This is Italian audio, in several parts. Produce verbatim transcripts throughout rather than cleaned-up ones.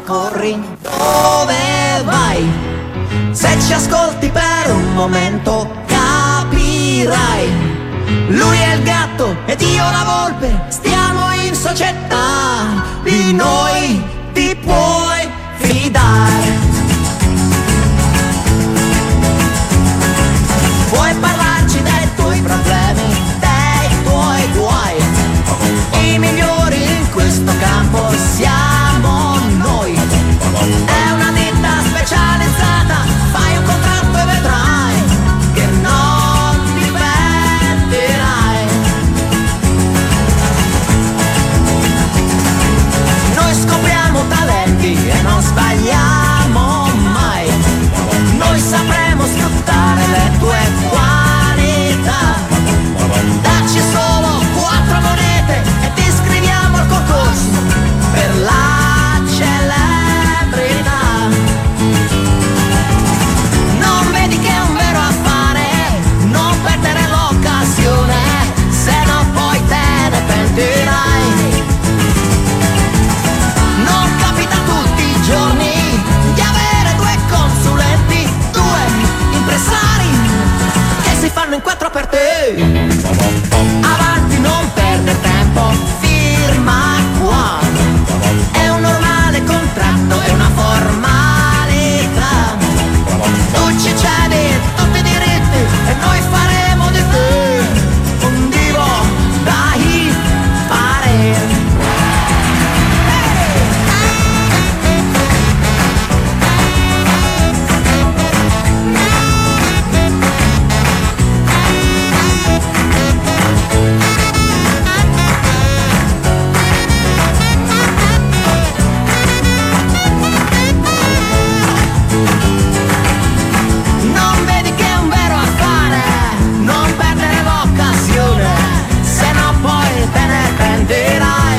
corri, dove vai? Se ci ascolti per un momento capirai. Lui è il gatto ed io la volpe, stiamo in società, di noi ti puoi fidare. Puoi parlarci dei tuoi problemi, dei tuoi guai. I migliori in questo campo siamo noi. È una ditta specializzata, fai un contratto e vedrai che non ti pentirai. Noi scopriamo talenti e non sbagliamo mai. Noi sapremo sfruttare le tue qualità. Dacci solo quattro monete e ti iscriviamo al concorso per la celebrità. Non vedi che è un vero affare, non perdere l'occasione, se no poi te ne pentirai. Non capita tutti i giorni di avere due consulenti, due impresari che si fanno in quattro per te. Avanti, non perdere tempo, firma qua. È un normale contratto, è una formalità. Tu ci cedi tutti i diritti e noi faremo di te un divo da hippare. Non vedi che è un vero affare, non perdere l'occasione, se no poi te ne pentirai.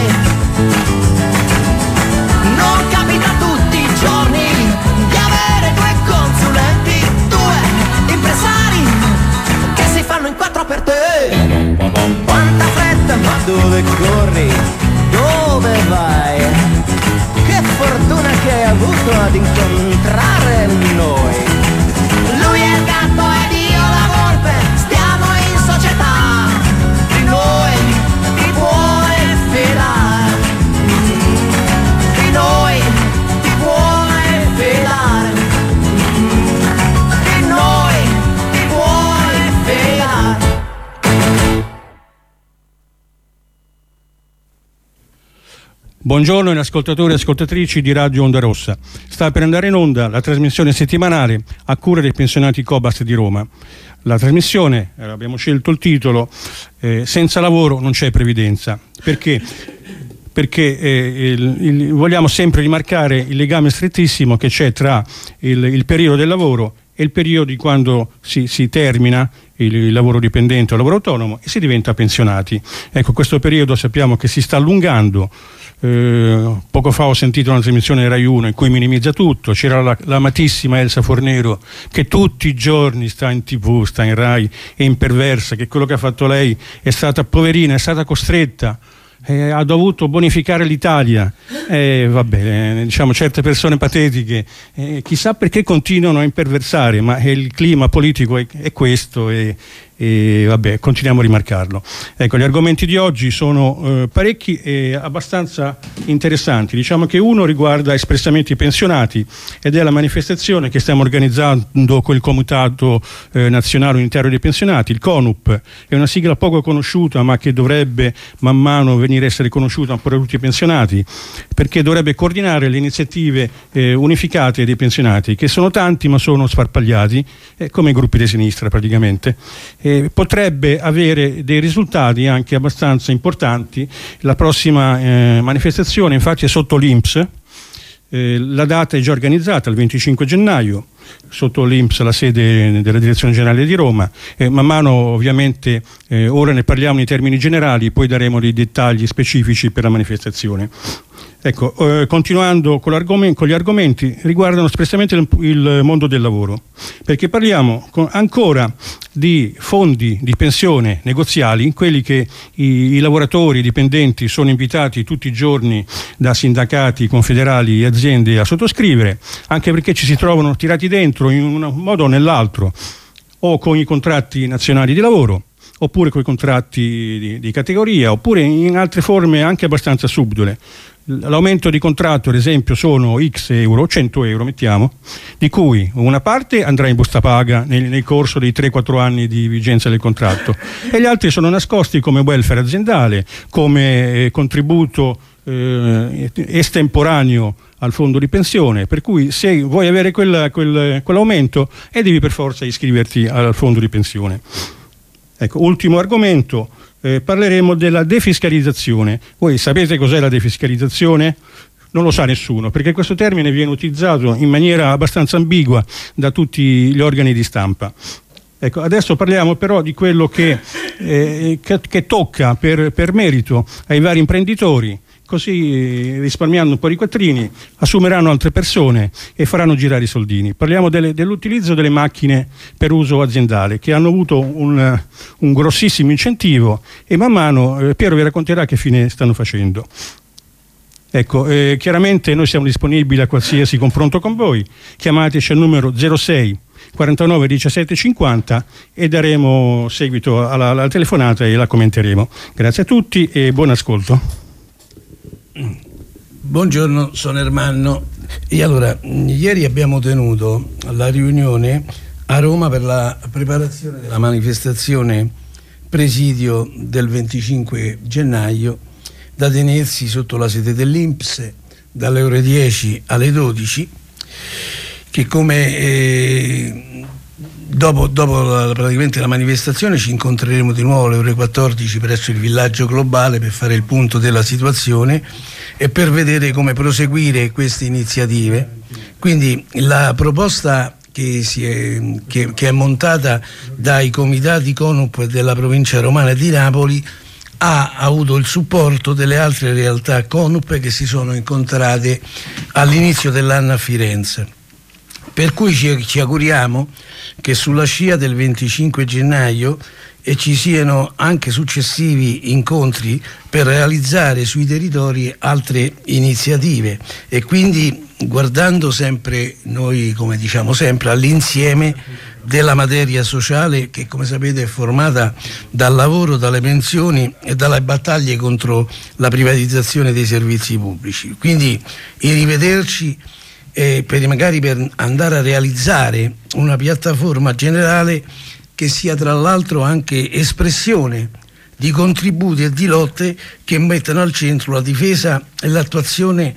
Non capita tutti i giorni di avere due consulenti, due impresari che si fanno in quattro per te. Quanta fretta, ma dove corri? Dove vai? Che fortuna che hai avuto ad incontrare noi. Lui è il gatto ed io la volpe, stiamo in società, di noi ti puoi fidare. Di noi ti puoi fidare. Di noi ti puoi fidare. Buongiorno ascoltatori e ascoltatrici di Radio Onda Rossa. Sta per andare in onda la trasmissione settimanale a cura dei pensionati Cobas di Roma. La trasmissione, eh, abbiamo scelto il titolo, eh, Senza lavoro non c'è previdenza. Perché? Perché eh, il, il, vogliamo sempre rimarcare il legame strettissimo che c'è tra il, il periodo del lavoro e il periodo di quando si, si termina il, il lavoro dipendente o il lavoro autonomo e si diventa pensionati. Ecco, questo periodo sappiamo che si sta allungando. Eh, poco fa ho sentito una trasmissione Rai uno in cui minimizza tutto. C'era la, l'amatissima Elsa Fornero che tutti i giorni sta in tv, sta in Rai, è imperversa, che quello che ha fatto lei è stata poverina, è stata costretta, eh, ha dovuto bonificare l'Italia. Eh, vabbè, eh, diciamo certe persone patetiche, eh, chissà perché continuano a imperversare, ma il clima politico è, è questo e, e vabbè, continuiamo a rimarcarlo. Ecco, gli argomenti di oggi sono eh, parecchi e abbastanza interessanti. Diciamo che uno riguarda espressamente i pensionati ed è la manifestazione che stiamo organizzando con il Comitato eh, Nazionale Unitario dei Pensionati, il CONUP. È una sigla poco conosciuta ma che dovrebbe man mano venire a essere conosciuta un po' da tutti i pensionati, perché dovrebbe coordinare le iniziative eh, unificate dei pensionati, che sono tanti ma sono sparpagliati, eh, come i gruppi di sinistra praticamente. Eh, potrebbe avere dei risultati anche abbastanza importanti. La prossima eh, manifestazione infatti è sotto l'I N P S, eh, la data è già organizzata, il venticinque gennaio, sotto l'I N P S, la sede della Direzione Generale di Roma. Eh, man mano ovviamente eh, ora ne parliamo in termini generali, poi daremo dei dettagli specifici per la manifestazione. Ecco, eh, continuando con, con gli argomenti, riguardano espressamente il, il mondo del lavoro, perché parliamo con, ancora di fondi di pensione negoziali, quelli che i, i lavoratori, i dipendenti sono invitati tutti i giorni da sindacati, confederali e aziende a sottoscrivere, anche perché ci si trovano tirati dentro in un modo o nell'altro, o con i contratti nazionali di lavoro, oppure con i contratti di, di categoria, oppure in altre forme anche abbastanza subdole. L'aumento di contratto, ad esempio, sono X euro, cento euro mettiamo, di cui una parte andrà in busta paga nel, nel corso dei tre quattro anni di vigenza del contratto e gli altri sono nascosti come welfare aziendale, come eh, contributo eh, estemporaneo al fondo di pensione, per cui se vuoi avere quella, quel, quell'aumento e devi per forza iscriverti al fondo di pensione. Ecco, ultimo argomento. Eh, parleremo della defiscalizzazione. Voi sapete cos'è la defiscalizzazione? Non lo sa nessuno, perché questo termine viene utilizzato in maniera abbastanza ambigua da tutti gli organi di stampa. Ecco, adesso parliamo però di quello che, eh, che, che tocca per, per merito ai vari imprenditori. Così, risparmiando un po' di quattrini, assumeranno altre persone e faranno girare i soldini. Parliamo delle, dell'utilizzo delle macchine per uso aziendale, che hanno avuto un, un grossissimo incentivo e man mano eh, Piero vi racconterà che fine stanno facendo. Ecco, eh, chiaramente noi siamo disponibili a qualsiasi confronto con voi. Chiamateci al numero zero sei quarantanove diciassette cinquanta e daremo seguito alla, alla telefonata e la commenteremo. Grazie a tutti e buon ascolto. Buongiorno, sono Ermanno. E allora, ieri abbiamo tenuto la riunione a Roma per la preparazione della manifestazione presidio del venticinque gennaio, da tenersi sotto la sede dell'I N P S dalle ore dieci alle dodici, che come eh, dopo, dopo la, praticamente la manifestazione ci incontreremo di nuovo alle ore quattordici presso il villaggio globale per fare il punto della situazione e per vedere come proseguire queste iniziative. Quindi la proposta che, si è, che, che è montata dai comitati CONUP della provincia romana di Napoli ha avuto il supporto delle altre realtà CONUP che si sono incontrate all'inizio dell'anno a Firenze. Per cui ci, ci auguriamo che sulla scia del venticinque gennaio e ci siano anche successivi incontri per realizzare sui territori altre iniziative e quindi guardando sempre, noi come diciamo sempre, all'insieme della materia sociale che come sapete è formata dal lavoro, dalle pensioni e dalle battaglie contro la privatizzazione dei servizi pubblici. Quindi il rivederci eh, per magari per andare a realizzare una piattaforma generale che sia tra l'altro anche espressione di contributi e di lotte che mettano al centro la difesa e l'attuazione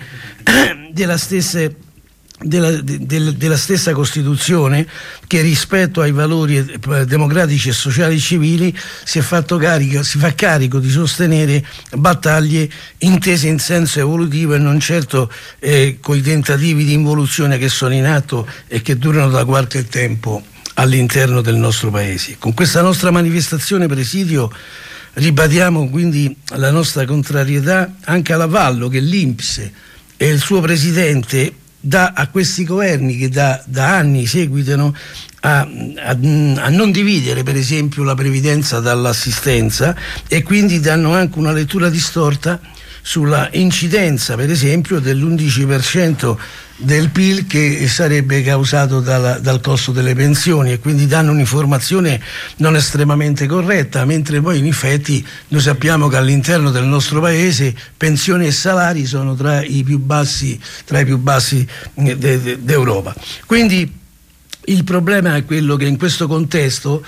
della stessa, della, de, della stessa Costituzione, che rispetto ai valori democratici e sociali civili si è fatto carico, si fa carico di sostenere battaglie intese in senso evolutivo e non certo eh, con i tentativi di involuzione che sono in atto e che durano da qualche tempo all'interno del nostro paese. Con questa nostra manifestazione presidio ribadiamo quindi la nostra contrarietà anche all'avallo che l'I N P S e il suo presidente dà a questi governi che da, da anni seguitano a, a, a non dividere per esempio la previdenza dall'assistenza e quindi danno anche una lettura distorta sulla incidenza per esempio dell'undici per cento del P I L che sarebbe causato dalla, dal costo delle pensioni, e quindi danno un'informazione non estremamente corretta, mentre poi in effetti noi sappiamo che all'interno del nostro paese pensioni e salari sono tra i più bassi, tra i più bassi de, de, d'Europa. Quindi il problema è quello che in questo contesto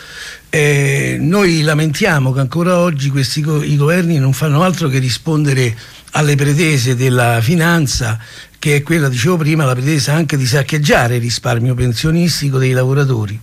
eh, noi lamentiamo che ancora oggi questi go- i governi non fanno altro che rispondere alle pretese della finanza, che è quella, dicevo prima, la pretesa anche di saccheggiare il risparmio pensionistico dei lavoratori.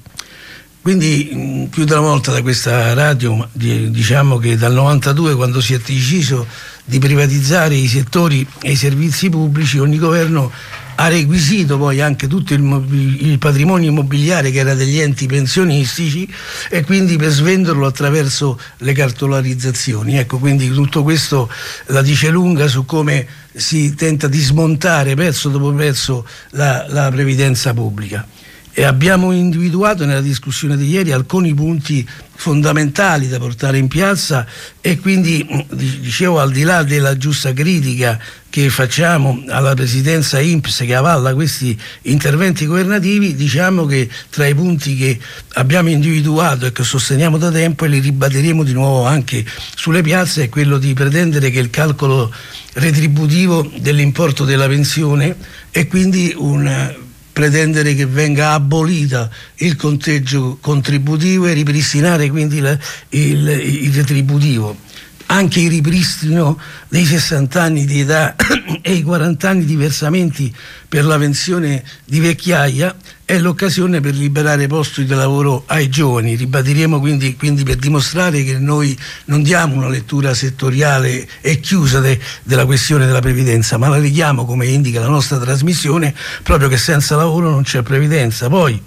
Quindi più di una volta da questa radio diciamo che dal novantadue, quando si è deciso di privatizzare i settori e i servizi pubblici, ogni governo ha requisito poi anche tutto il, il patrimonio immobiliare che era degli enti pensionistici, e quindi per svenderlo attraverso le cartolarizzazioni. Ecco, quindi tutto questo la dice lunga su come si tenta di smontare pezzo dopo pezzo la, la previdenza pubblica. E abbiamo individuato nella discussione di ieri alcuni punti fondamentali da portare in piazza, e quindi dicevo, al di là della giusta critica che facciamo alla presidenza I N P S che avalla questi interventi governativi, diciamo che tra i punti che abbiamo individuato e che sosteniamo da tempo, e li ribadiremo di nuovo anche sulle piazze, è quello di pretendere che il calcolo retributivo dell'importo della pensione, e quindi un pretendere che venga abolita il conteggio contributivo e ripristinare quindi la, il, il retributivo. Anche il ripristino dei sessanta anni di età e i quaranta anni di versamenti per la pensione di vecchiaia è l'occasione per liberare posti di lavoro ai giovani. Ribadiremo quindi, quindi per dimostrare che noi non diamo una lettura settoriale e chiusa de, della questione della previdenza, ma la leghiamo, come indica la nostra trasmissione, proprio che senza lavoro non c'è previdenza. Poi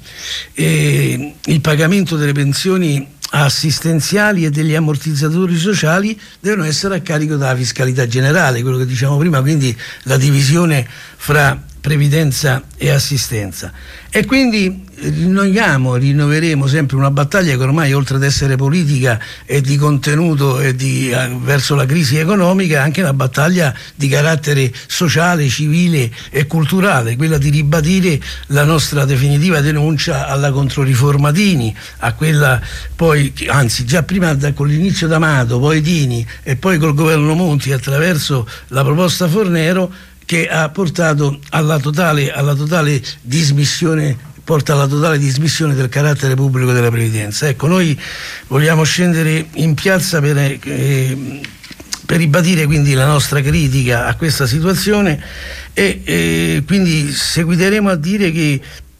eh, il pagamento delle pensioni assistenziali e degli ammortizzatori sociali devono essere a carico della fiscalità generale, quello che diciamo prima, quindi la divisione fra previdenza e assistenza. E quindi rinnoviamo, rinnoveremo sempre una battaglia che ormai, oltre ad essere politica e di contenuto e di, eh, verso la crisi economica, è anche una battaglia di carattere sociale, civile e culturale, quella di ribadire la nostra definitiva denuncia alla controriforma Dini, a quella poi, anzi già prima da, con l'inizio d'Amato, poi Dini e poi col governo Monti attraverso la proposta Fornero, che ha portato alla totale, alla totale dismissione, porta alla totale dismissione del carattere pubblico della previdenza. Ecco, noi vogliamo scendere in piazza per, eh, per ribadire quindi la nostra critica a questa situazione, e eh, quindi seguiteremo a dire che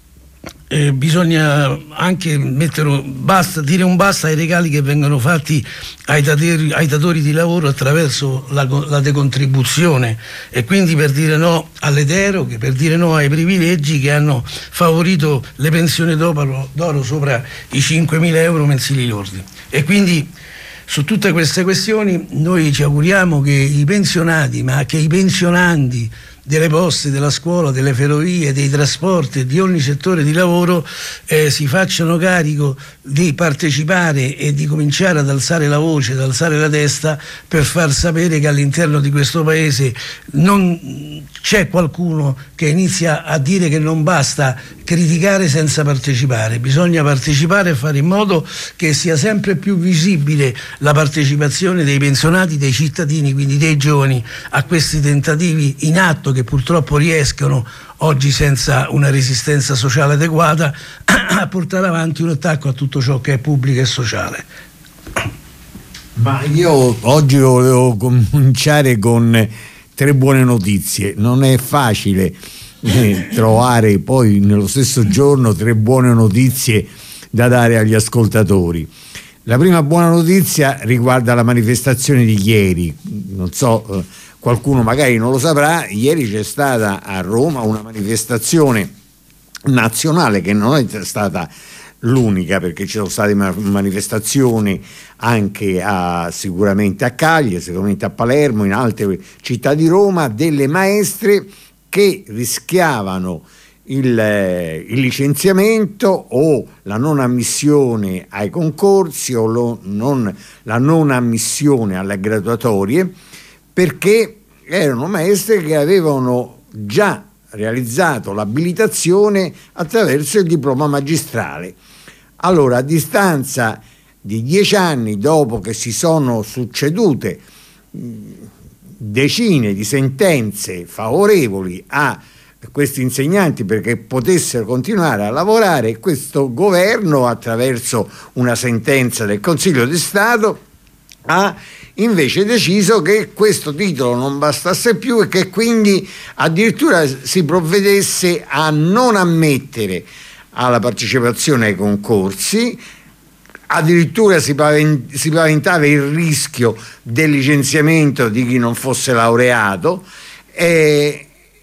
Eh, bisogna anche mettere basta, dire un basta ai regali che vengono fatti ai datori, ai datori di lavoro attraverso la, la decontribuzione, e quindi per dire no alle deroghe, per dire no ai privilegi che hanno favorito le pensioni d'oro, d'oro sopra i cinquemila euro mensili lordi. E quindi su tutte queste questioni noi ci auguriamo che i pensionati, ma che i pensionandi delle poste, della scuola, delle ferrovie, dei trasporti e di ogni settore di lavoro eh, si facciano carico di partecipare e di cominciare ad alzare la voce, ad alzare la testa, per far sapere che all'interno di questo paese non c'è qualcuno che inizia a dire che non basta criticare senza partecipare. Bisogna partecipare e fare in modo che sia sempre più visibile la partecipazione dei pensionati, dei cittadini, quindi dei giovani, a questi tentativi in atto, che purtroppo riescono oggi, senza una resistenza sociale adeguata, a portare avanti un attacco a tutto ciò che è pubblico e sociale. Ma io oggi volevo cominciare con tre buone notizie. Non è facile eh, trovare poi nello stesso giorno tre buone notizie da dare agli ascoltatori. La prima buona notizia riguarda la manifestazione di ieri. Non so, eh, qualcuno magari non lo saprà, ieri c'è stata a Roma una manifestazione nazionale che non è stata l'unica, perché ci sono state manifestazioni anche a, sicuramente a Cagliari, sicuramente a Palermo, in altre città di Roma, delle maestre che rischiavano il, il licenziamento o la non ammissione ai concorsi o lo, non, la non ammissione alle graduatorie, perché erano maestre che avevano già realizzato l'abilitazione attraverso il diploma magistrale. Allora, a distanza di dieci anni dopo che si sono succedute decine di sentenze favorevoli a questi insegnanti perché potessero continuare a lavorare, questo governo, attraverso una sentenza del Consiglio di Stato, ha invece deciso che questo titolo non bastasse più e che quindi addirittura si provvedesse a non ammettere alla partecipazione ai concorsi. Addirittura si paventava il rischio del licenziamento di chi non fosse laureato, e,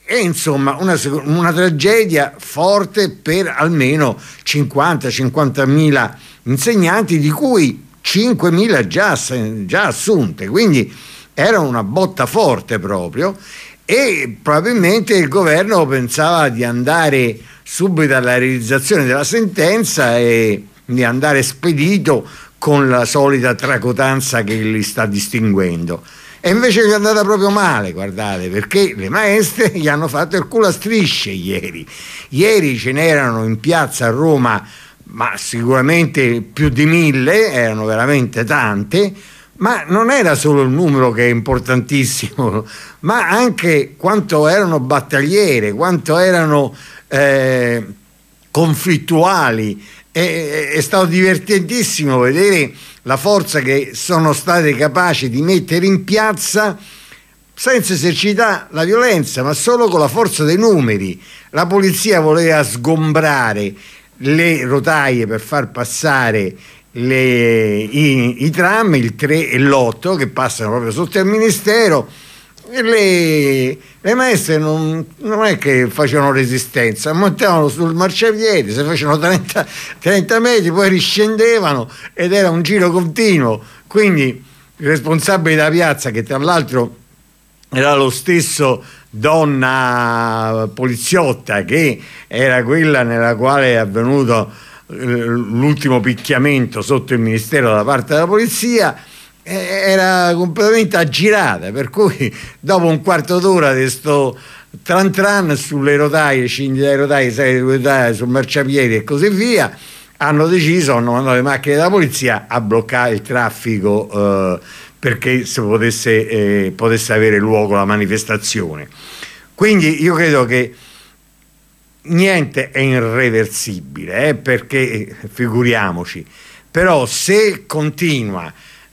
e insomma una, una tragedia forte per almeno cinquanta cinquantamila insegnanti, di cui cinquemila già, già assunte, quindi era una botta forte proprio, e probabilmente il governo pensava di andare subito alla realizzazione della sentenza e di andare spedito con la solita tracotanza che li sta distinguendo. E invece gli è andata proprio male, guardate, perché le maestre gli hanno fatto il culo a strisce ieri. Ieri ce n'erano in piazza a Roma, ma sicuramente più di mille, erano veramente tante, ma non era solo il numero che è importantissimo, ma anche quanto erano battagliere, quanto erano eh, conflittuali. È, è stato divertentissimo vedere la forza che sono state capaci di mettere in piazza senza esercitare la violenza, ma solo con la forza dei numeri. La polizia voleva sgombrare le rotaie per far passare le, i, i tram, il tre e l'otto, che passano proprio sotto il ministero, e le, le maestre non, non è che facevano resistenza, montavano sul marciapiede, se facevano trenta, trenta metri, poi riscendevano ed era un giro continuo. Quindi il responsabile della piazza, che tra l'altro era lo stesso donna poliziotta che era quella nella quale è avvenuto l'ultimo picchiamento sotto il ministero da parte della polizia, era completamente aggirata, per cui dopo un quarto d'ora di sto tran tran sulle rotaie, scendi dai rotaie, sai, rotaie sul marciapiede e così via, hanno deciso, hanno mandato le macchine della polizia a bloccare il traffico eh, perché si potesse, eh, potesse avere luogo la manifestazione. Quindi io credo che niente è irreversibile, eh, perché figuriamoci, però se continua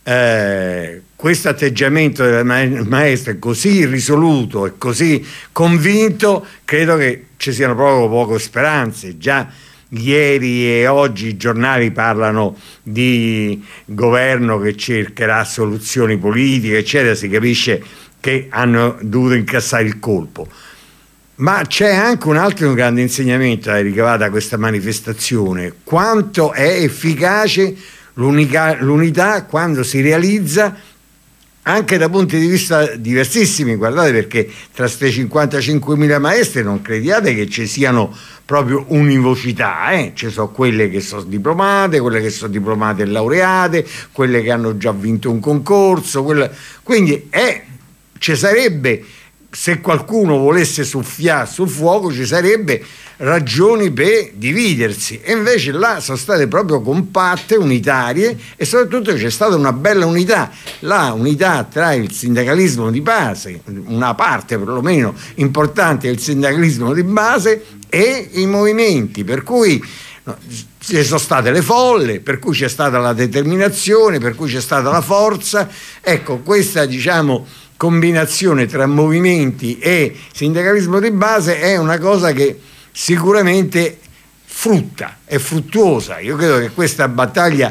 Eh, questo atteggiamento della maestra è così risoluto e così convinto, credo che ci siano proprio poche speranze. Già ieri e oggi i giornali parlano di governo che cercherà soluzioni politiche, eccetera, si capisce che hanno dovuto incassare il colpo. Ma c'è anche un altro grande insegnamento da ricavare da questa manifestazione: quanto è efficace L'unica, l'unità quando si realizza anche da punti di vista diversissimi. Guardate, perché tra queste cinquantacinquemila maestre non crediate che ci siano proprio univocità, eh? Ci sono quelle che sono diplomate, quelle che sono diplomate e laureate, quelle che hanno già vinto un concorso, quelle... quindi eh, ci sarebbe, se qualcuno volesse soffiare sul fuoco, ci sarebbe ragioni per dividersi, e invece là sono state proprio compatte, unitarie, e soprattutto c'è stata una bella unità, la unità tra il sindacalismo di base, una parte perlomeno importante del sindacalismo di base, e i movimenti, per cui no, ci sono state le folle, per cui c'è stata la determinazione, per cui c'è stata la forza. Ecco, questa, diciamo, combinazione tra movimenti e sindacalismo di base è una cosa che sicuramente frutta, è fruttuosa. Io credo che questa battaglia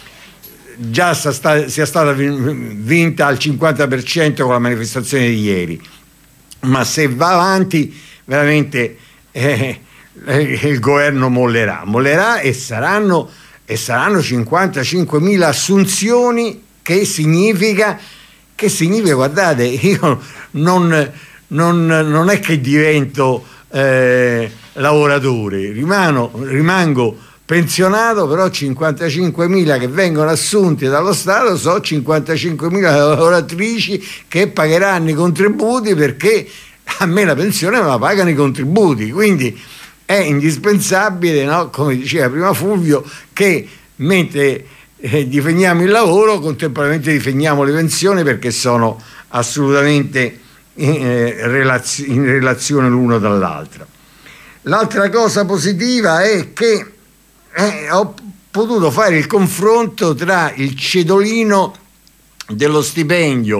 già sia stata vinta al cinquanta per cento con la manifestazione di ieri, ma se va avanti veramente eh, il governo mollerà, mollerà e saranno, e saranno cinquantacinquemila assunzioni, che significa, che significa, guardate, io non, non, non è che divento eh, lavoratore, rimano, rimango pensionato, però cinquantacinquemila che vengono assunti dallo Stato sono cinquantacinquemila lavoratrici che pagheranno i contributi, perché a me la pensione me la pagano i contributi, quindi è indispensabile, no? Come diceva prima Fulvio, che mentre eh, difendiamo il lavoro, contemporaneamente difendiamo le pensioni, perché sono assolutamente eh, relaz- in relazione l'uno dall'altro. L'altra cosa positiva è che eh, ho potuto fare il confronto tra il cedolino dello stipendio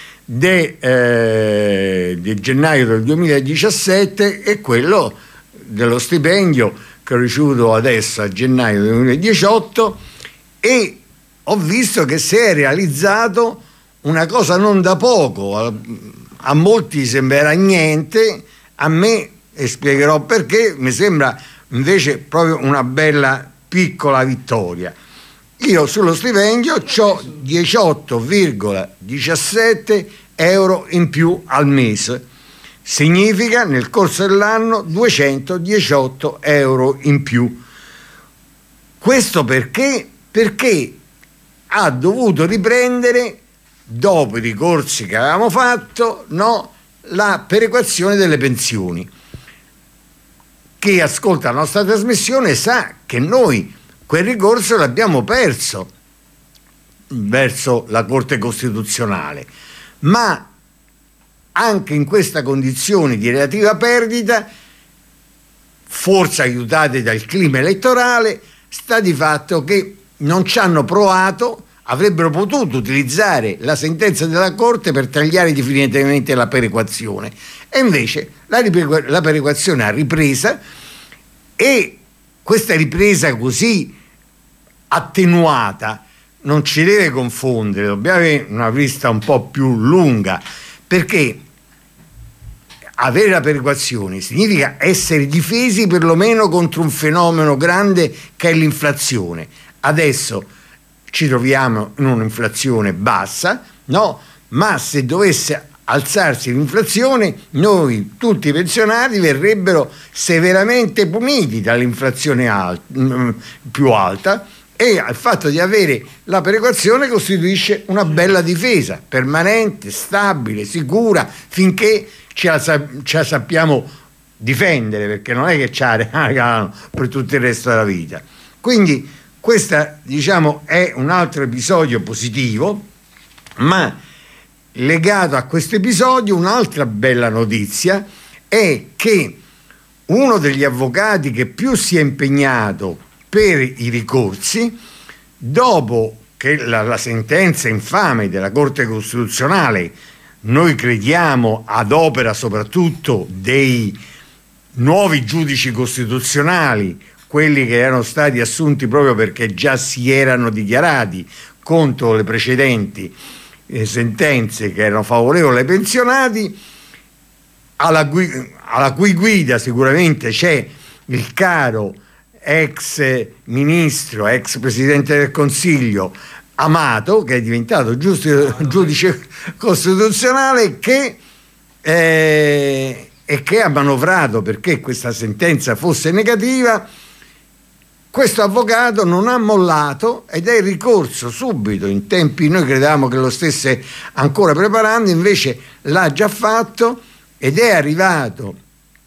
di eh, gennaio del duemiladiciassette e quello dello stipendio che ho ricevuto adesso a gennaio del duemiladiciotto, e ho visto che si è realizzato una cosa non da poco. A, a molti sembrerà niente, A me, e spiegherò perché, mi sembra invece proprio una bella piccola vittoria. Io sullo stipendio ho diciotto virgola diciassette euro in più al mese. Significa nel corso dell'anno duecentodiciotto euro in più. Questo perché? Perché ha dovuto riprendere, dopo i ricorsi che avevamo fatto, no, la perequazione delle pensioni. Chi ascolta la nostra trasmissione sa che noi quel ricorso l'abbiamo perso verso la Corte Costituzionale, ma anche in questa condizione di relativa perdita, forse aiutate dal clima elettorale, sta di fatto che non ci hanno provato. Avrebbero potuto utilizzare la sentenza della Corte per tagliare definitivamente la perequazione, e invece la, ripequ- la perequazione ha ripresa, e questa ripresa così attenuata non ci deve confondere, dobbiamo avere una vista un po' più lunga, perché avere la perequazione significa essere difesi perlomeno contro un fenomeno grande che è l'inflazione. Adesso ci troviamo in un'inflazione bassa, no? Ma se dovesse alzarsi l'inflazione, noi tutti i pensionati verrebbero severamente puniti dall'inflazione alt- più alta, e il fatto di avere la perequazione costituisce una bella difesa permanente, stabile, sicura, finché ce la, ce la sappiamo difendere, perché non è che ce la regalano per tutto il resto della vita. Quindi questo, diciamo, è un altro episodio positivo, ma legato a questo episodio un'altra bella notizia è che uno degli avvocati che più si è impegnato per i ricorsi, dopo che la, la sentenza infame della Corte Costituzionale, noi crediamo ad opera soprattutto dei nuovi giudici costituzionali, quelli che erano stati assunti proprio perché già si erano dichiarati contro le precedenti eh, sentenze che erano favorevoli ai pensionati, alla, gui- alla cui guida sicuramente c'è il caro ex ministro, ex presidente del Consiglio Amato, che è diventato giusto, giudice costituzionale, che eh, e che ha manovrato perché questa sentenza fosse negativa. Questo avvocato non ha mollato ed è ricorso subito, in tempi noi credevamo che lo stesse ancora preparando, invece l'ha già fatto, ed è arrivato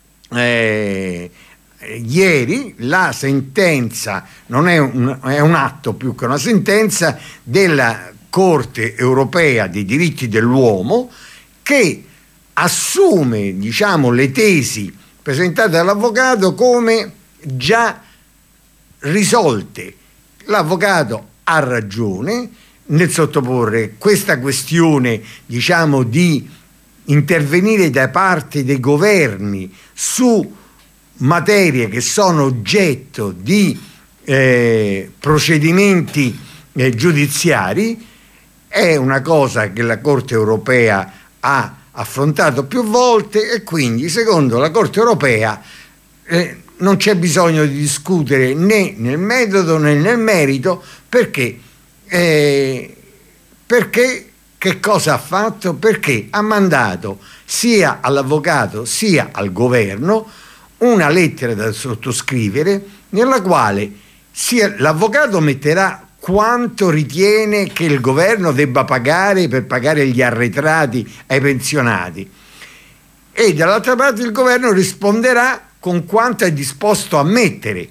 eh, ieri la sentenza, non è un, è un atto più che una sentenza della Corte Europea dei diritti dell'uomo, che assume, diciamo, le tesi presentate dall'avvocato come già risolte. L'avvocato ha ragione nel sottoporre questa questione, diciamo, di intervenire da parte dei governi su materie che sono oggetto di eh, procedimenti eh, giudiziari. È una cosa che la Corte Europea ha affrontato più volte, e quindi secondo la Corte Europea eh, non c'è bisogno di discutere né nel metodo né nel merito, perché eh, perché che cosa ha fatto? Perché ha mandato sia all'avvocato sia al governo una lettera da sottoscrivere, nella quale sia l'avvocato metterà quanto ritiene che il governo debba pagare per pagare gli arretrati ai pensionati, e dall'altra parte il governo risponderà con quanto è disposto a mettere.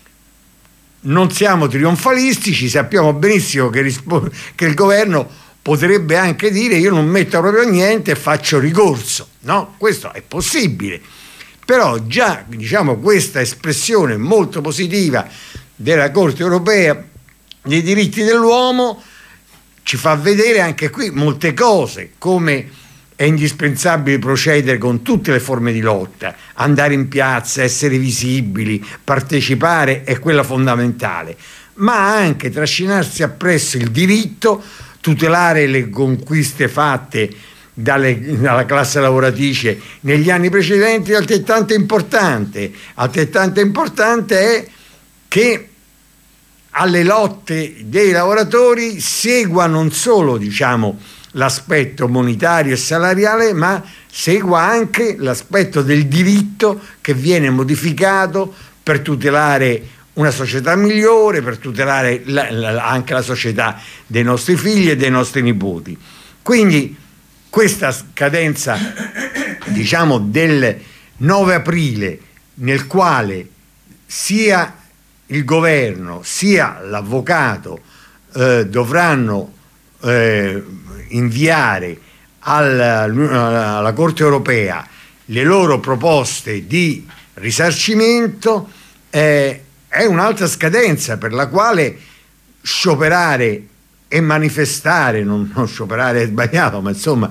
Non siamo trionfalistici, sappiamo benissimo che, rispo- che il governo potrebbe anche dire: io non metto proprio niente e faccio ricorso, no? Questo è possibile, però già, diciamo, questa espressione molto positiva della Corte Europea dei diritti dell'uomo ci fa vedere anche qui molte cose, come è indispensabile procedere con tutte le forme di lotta, andare in piazza, essere visibili, partecipare è quella fondamentale, ma anche trascinarsi appresso il diritto, tutelare le conquiste fatte dalle, dalla classe lavoratrice negli anni precedenti, altrettanto importante. Altrettanto importante è che alle lotte dei lavoratori segua non solo, diciamo, l'aspetto monetario e salariale, ma segua anche l'aspetto del diritto che viene modificato per tutelare una società migliore, per tutelare la, la, anche la società dei nostri figli e dei nostri nipoti. Quindi questa scadenza, diciamo, del nove aprile, nel quale sia il governo sia l'avvocato eh, dovranno eh, inviare alla, alla Corte europea le loro proposte di risarcimento, eh, è un'altra scadenza per la quale scioperare e manifestare, non, non scioperare è sbagliato, ma insomma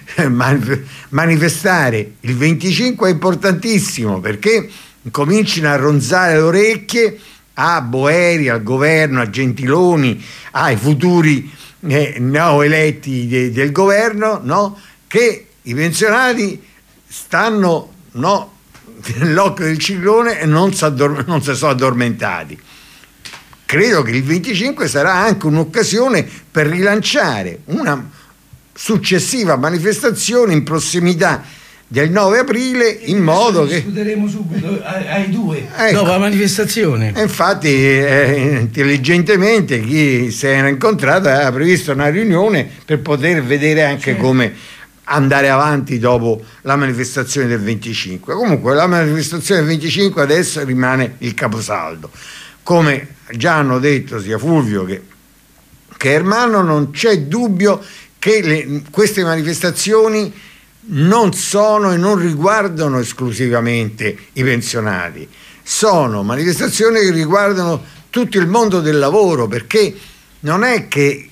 manifestare il venticinque è importantissimo, perché comincino a ronzare le orecchie a Boeri, al governo, a Gentiloni, ai futuri eh, neoeletti de, del governo, no? Che i pensionati stanno, no, nell'occhio del ciclone e non si addor- non si sono addormentati. Credo che il venticinque sarà anche un'occasione per rilanciare una successiva manifestazione in prossimità del nove aprile, in modo che discuteremo subito ai, ai due, ecco, dopo la manifestazione. E infatti eh, intelligentemente chi si era incontrato aveva previsto una riunione per poter vedere anche certo. come andare avanti dopo la manifestazione del venticinque. Comunque la manifestazione del venticinque adesso rimane il caposaldo. Come già hanno detto sia Fulvio che, che Ermanno, non c'è dubbio che le, queste manifestazioni non sono e non riguardano esclusivamente i pensionati, sono manifestazioni che riguardano tutto il mondo del lavoro, perché non è che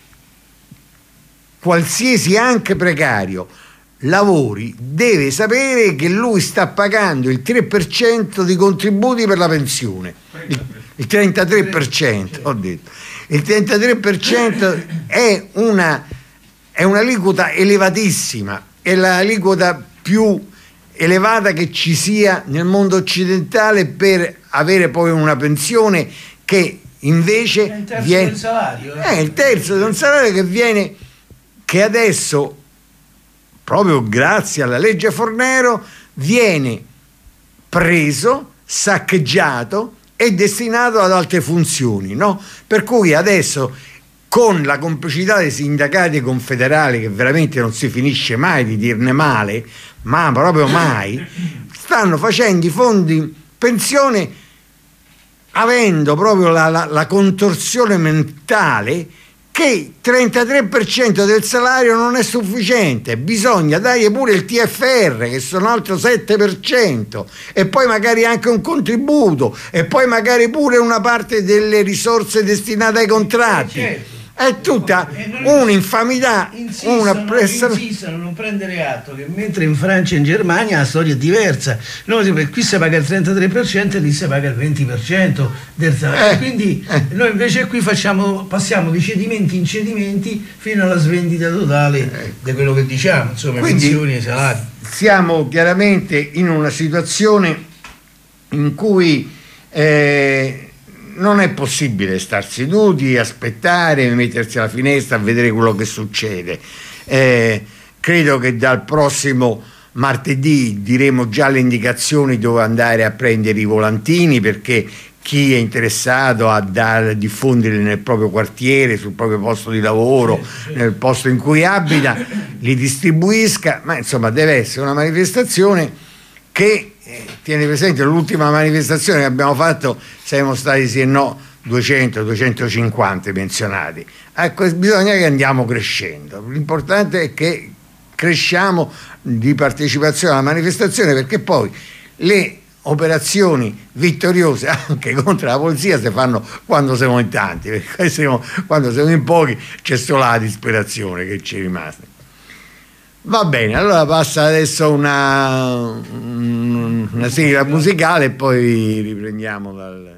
qualsiasi, anche precario, lavori deve sapere che lui sta pagando il tre per cento di contributi per la pensione, il, il trentatré per cento ho detto, il trentatré per cento è una è un'aliquota elevatissima, è l'aliquota più elevata che ci sia nel mondo occidentale per avere poi una pensione che invece è il terzo viene del salario, eh? è il terzo di un salario che viene che adesso, proprio grazie alla legge Fornero, viene preso, saccheggiato e destinato ad altre funzioni, no? Per cui adesso, con la complicità dei sindacati confederali, che veramente non si finisce mai di dirne male, ma proprio mai, stanno facendo i fondi pensione avendo proprio la, la, la contorsione mentale che il trentatré per cento del salario non è sufficiente, bisogna dargli pure il T F R, che sono altro sette per cento, e poi magari anche un contributo, e poi magari pure una parte delle risorse destinate ai contratti. Certo. È tutta un'infamità, una pressa. Insistono a non prendere atto che mentre in Francia e in Germania la storia è diversa. Noi qui si paga il trentatré per cento e lì si paga il venti per cento del salario. Eh, Quindi eh. noi invece qui facciamo, passiamo di cedimenti in cedimenti fino alla svendita totale eh. di quello che diciamo, insomma, Quindi, pensioni e salari. Siamo chiaramente in una situazione in cui eh, non è possibile star seduti, aspettare, mettersi alla finestra a vedere quello che succede. Eh, credo che dal prossimo martedì diremo già le indicazioni dove andare a prendere i volantini, perché chi è interessato a, dar, a diffonderli nel proprio quartiere, sul proprio posto di lavoro, nel posto in cui abita, li distribuisca. Ma insomma deve essere una manifestazione che Eh, tieni presente, l'ultima manifestazione che abbiamo fatto siamo stati sì e no duecento duecentocinquanta pensionati. Ecco, bisogna che andiamo crescendo, l'importante è che cresciamo di partecipazione alla manifestazione, perché poi le operazioni vittoriose anche contro la polizia si fanno quando siamo in tanti, perché siamo, quando siamo in pochi c'è solo la disperazione che ci è rimasta. Va bene, allora passa adesso una, una sigla musicale e poi riprendiamo dal...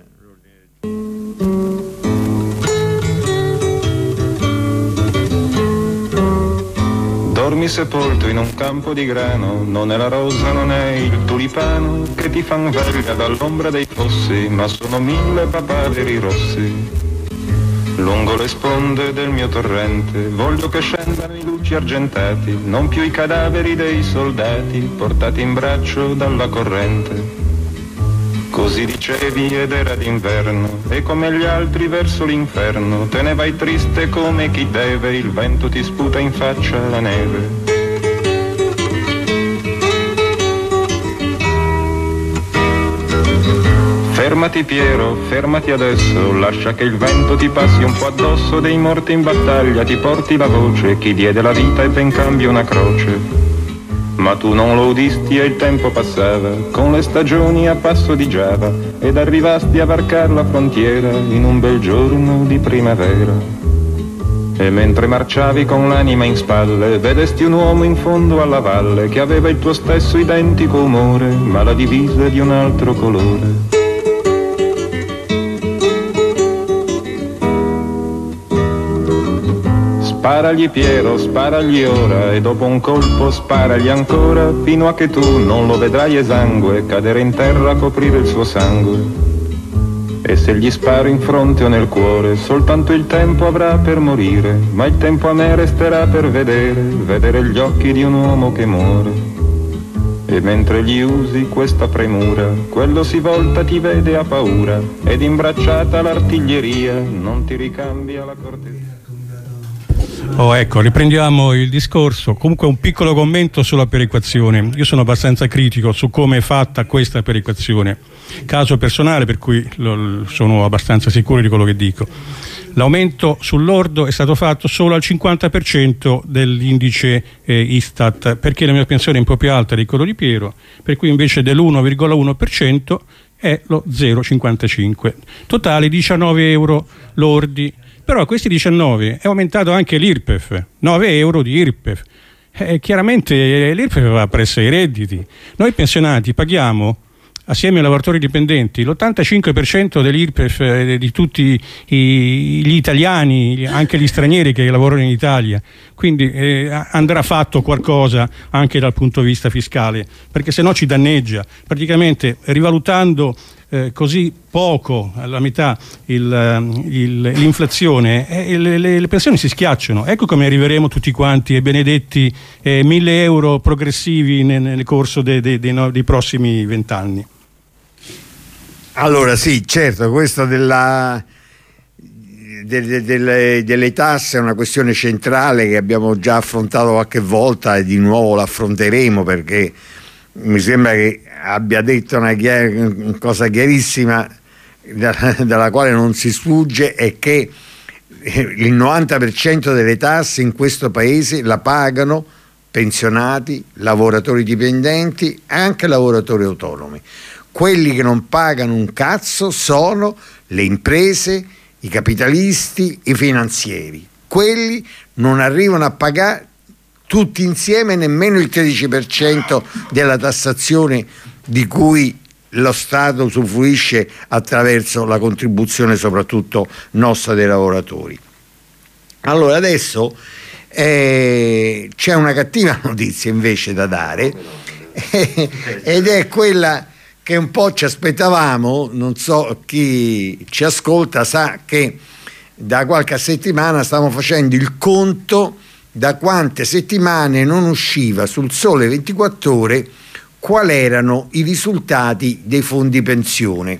Dormi sepolto in un campo di grano, non è la rosa, non è il tulipano che ti fan veglia dall'ombra dei fossi, ma sono mille papaveri rossi. Lungo le sponde del mio torrente voglio che scendano i luci argentati, non più i cadaveri dei soldati portati in braccio dalla corrente. Così dicevi ed era d'inverno, e come gli altri verso l'inferno te ne vai triste come chi deve, il vento ti sputa in faccia la neve. Fermati Piero, fermati adesso, lascia che il vento ti passi un po' addosso, dei morti in battaglia ti porti la voce, chi diede la vita e ben cambia una croce. Ma tu non lo udisti e il tempo passava, con le stagioni a passo di Giava, ed arrivasti a varcar la frontiera in un bel giorno di primavera. E mentre marciavi con l'anima in spalle, vedesti un uomo in fondo alla valle, che aveva il tuo stesso identico umore, ma la divisa di un altro colore. Sparagli Piero, sparagli ora, e dopo un colpo sparagli ancora, fino a che tu non lo vedrai esangue, cadere in terra a coprire il suo sangue. E se gli sparo in fronte o nel cuore, soltanto il tempo avrà per morire, ma il tempo a me resterà per vedere, vedere gli occhi di un uomo che muore. E mentre gli usi questa premura, quello si volta, ti vede a paura, ed imbracciata l'artiglieria non ti ricambia la cortesia. Oh, ecco, riprendiamo il discorso. Comunque un piccolo commento sulla perequazione. Io sono abbastanza critico su come è fatta questa perequazione. Caso personale, per cui lo, sono abbastanza sicuro di quello che dico. L'aumento sul lordo è stato fatto solo al cinquanta per cento dell'indice eh, Istat, perché la mia pensione è un po' più alta di quello di Piero, per cui invece dell'uno virgola uno per cento è lo zero virgola cinquantacinque. Totali diciannove euro lordi. Però a questi diciannove è aumentato anche l'I R P E F, nove euro di I R P E F. Eh, chiaramente l'I R P E F va presso i redditi. Noi pensionati paghiamo, assieme ai lavoratori dipendenti, l'ottantacinque per cento dell'I R P E F eh, di tutti i, gli italiani, anche gli stranieri che lavorano in Italia. Quindi eh, andrà fatto qualcosa anche dal punto di vista fiscale, perché se no ci danneggia. Praticamente rivalutando Eh, così poco, alla metà, il, il, l'inflazione, eh, le, le, le pensioni si schiacciano. Ecco come arriveremo tutti quanti ai benedetti eh, mille euro progressivi nel, nel corso de, de, de, no, dei prossimi vent'anni. Allora sì, certo, questa della, delle, delle, delle tasse è una questione centrale che abbiamo già affrontato qualche volta e di nuovo l'affronteremo, perché mi sembra che abbia detto una, chiar- una cosa chiarissima da- dalla quale non si sfugge, è che il novanta per cento delle tasse in questo paese la pagano pensionati, lavoratori dipendenti e anche lavoratori autonomi. Quelli che non pagano un cazzo sono le imprese, i capitalisti, i finanzieri. Quelli non arrivano a pagare tutti insieme nemmeno il tredici per cento della tassazione di cui lo Stato usufruisce attraverso la contribuzione soprattutto nostra dei lavoratori. Allora adesso eh, c'è una cattiva notizia invece da dare eh, ed è quella che un po' ci aspettavamo. Non so chi ci ascolta sa che da qualche settimana stiamo facendo il conto da quante settimane non usciva sul Sole ventiquattro Ore quali erano i risultati dei fondi pensione,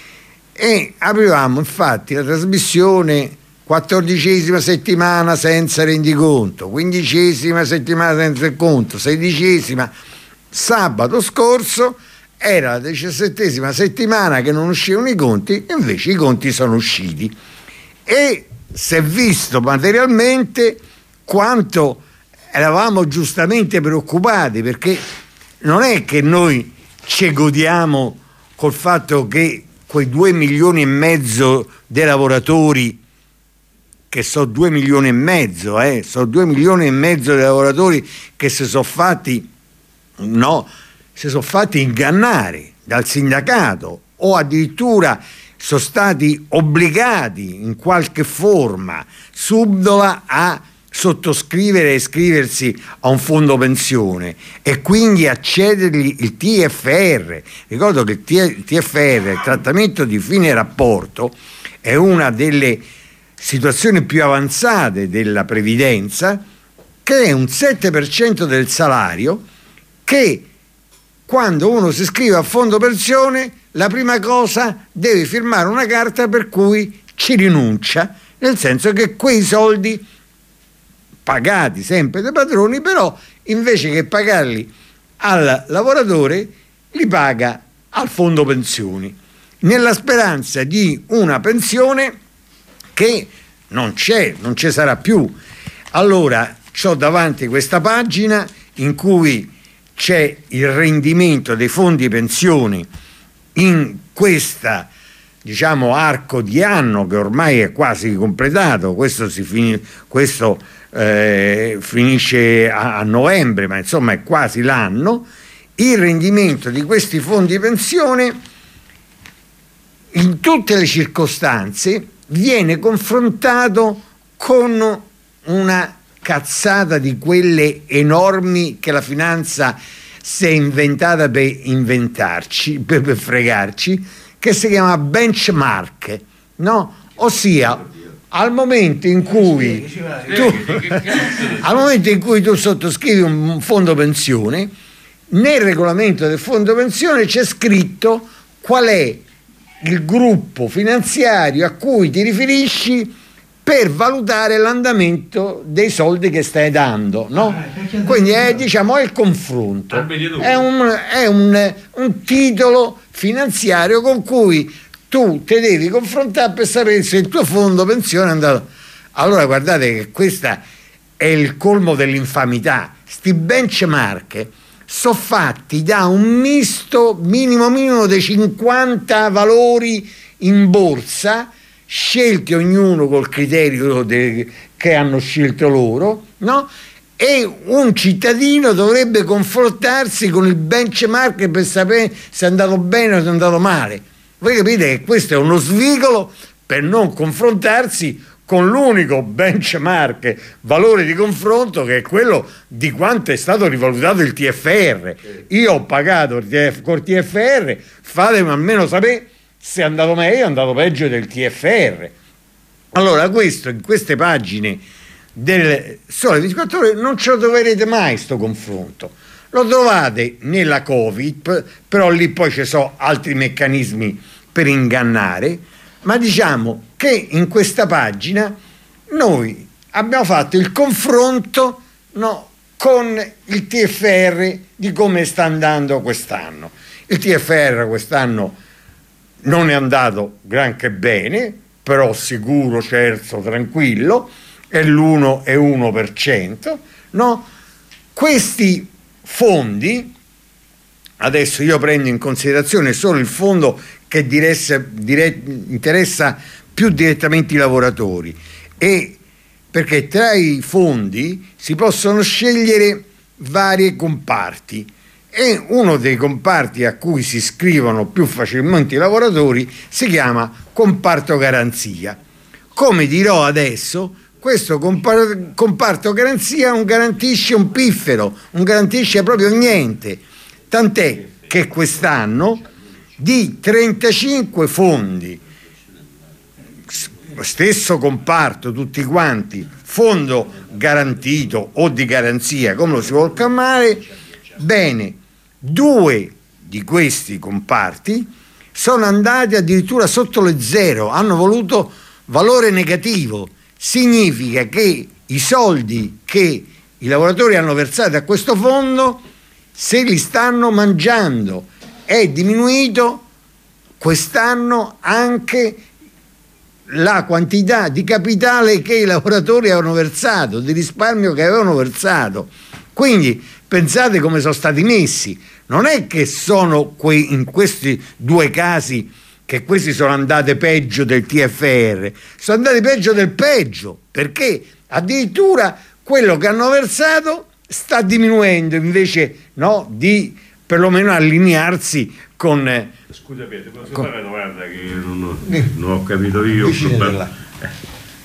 e avevamo infatti la trasmissione quattordicesima settimana senza rendiconto, quindicesima settimana senza rendiconto, sedicesima. Sabato scorso era la diciassettesima settimana che non uscivano i conti, invece i conti sono usciti e si è visto materialmente quanto eravamo giustamente preoccupati, perché non è che noi ci godiamo col fatto che quei due milioni e mezzo dei lavoratori, che sono due milioni e mezzo, eh, sono due milioni e mezzo di lavoratori che si sono fatti, no, si sono fatti ingannare dal sindacato, o addirittura sono stati obbligati in qualche forma subdola a sottoscrivere e iscriversi a un fondo pensione e quindi accedergli il T F R. Ricordo che il T F R, il trattamento di fine rapporto, è una delle situazioni più avanzate della previdenza, che è un sette per cento del salario, che quando uno si iscrive a fondo pensione la prima cosa deve firmare una carta per cui ci rinuncia, nel senso che quei soldi pagati sempre dai padroni, però invece che pagarli al lavoratore li paga al fondo pensioni, nella speranza di una pensione che non c'è, non ci sarà più. Allora c'ho davanti questa pagina in cui c'è il rendimento dei fondi pensioni in questa, diciamo, arco di anno che ormai è quasi completato. Questo, si fini, questo eh, finisce a, a novembre, ma insomma è quasi l'anno. Il rendimento di questi fondi pensione in tutte le circostanze viene confrontato con una cazzata di quelle enormi che la finanza si è inventata per inventarci, per, per fregarci, che si chiama benchmark, no? Ossia, al momento in cui tu, al momento in cui tu sottoscrivi un fondo pensione, nel regolamento del fondo pensione c'è scritto qual è il gruppo finanziario a cui ti riferisci per valutare l'andamento dei soldi che stai dando, no? Quindi è, diciamo, è il confronto, è, un, è un, un titolo finanziario con cui tu ti devi confrontare per sapere se il tuo fondo pensione è andato. Allora guardate che questa è il colmo dell'infamità. Sti benchmark sono fatti da un misto minimo minimo di cinquanta valori in borsa, scelti ognuno col criterio de, che hanno scelto loro, no? E un cittadino dovrebbe confrontarsi con il benchmark per sapere se è andato bene o se è andato male. Voi capite che questo è uno svigolo per non confrontarsi con l'unico benchmark, valore di confronto, che è quello di quanto è stato rivalutato il T F R. Io ho pagato il col T F R, fatemi almeno sapere se è andato meglio o è andato peggio del T F R. Allora questo, in queste pagine del Sole ventiquattro Ore non ce lo troverete mai sto confronto. Lo trovate nella Covid, però lì poi ci sono altri meccanismi per ingannare, ma diciamo che in questa pagina noi abbiamo fatto il confronto, no, con il T F R di come sta andando quest'anno. Il T F R quest'anno non è andato granché bene, però sicuro, certo, tranquillo, è l'uno e uno per cento, no? Questi fondi, adesso io prendo in considerazione solo il fondo che diresse, dire, interessa più direttamente i lavoratori, e perché tra i fondi si possono scegliere vari comparti, e uno dei comparti a cui si iscrivono più facilmente i lavoratori si chiama comparto garanzia. Come dirò adesso, questo compar- comparto garanzia non garantisce un piffero, non garantisce proprio niente, tant'è che quest'anno di trentacinque fondi, stesso comparto tutti quanti, fondo garantito o di garanzia, come lo si vuol chiamare, bene, due di questi comparti sono andati addirittura sotto le zero, hanno voluto valore negativo. Significa che i soldi che i lavoratori hanno versato a questo fondo se li stanno mangiando. È diminuito quest'anno anche la quantità di capitale che i lavoratori avevano versato, di risparmio che avevano versato. Quindi pensate come sono stati messi. Non è che sono que- in questi due casi che questi sono andati peggio del T F R, sono andati peggio del peggio, perché addirittura quello che hanno versato sta diminuendo invece, no, di perlomeno allinearsi con... Scusa Pietro, posso con... fare una domanda che non ho, non ho capito io?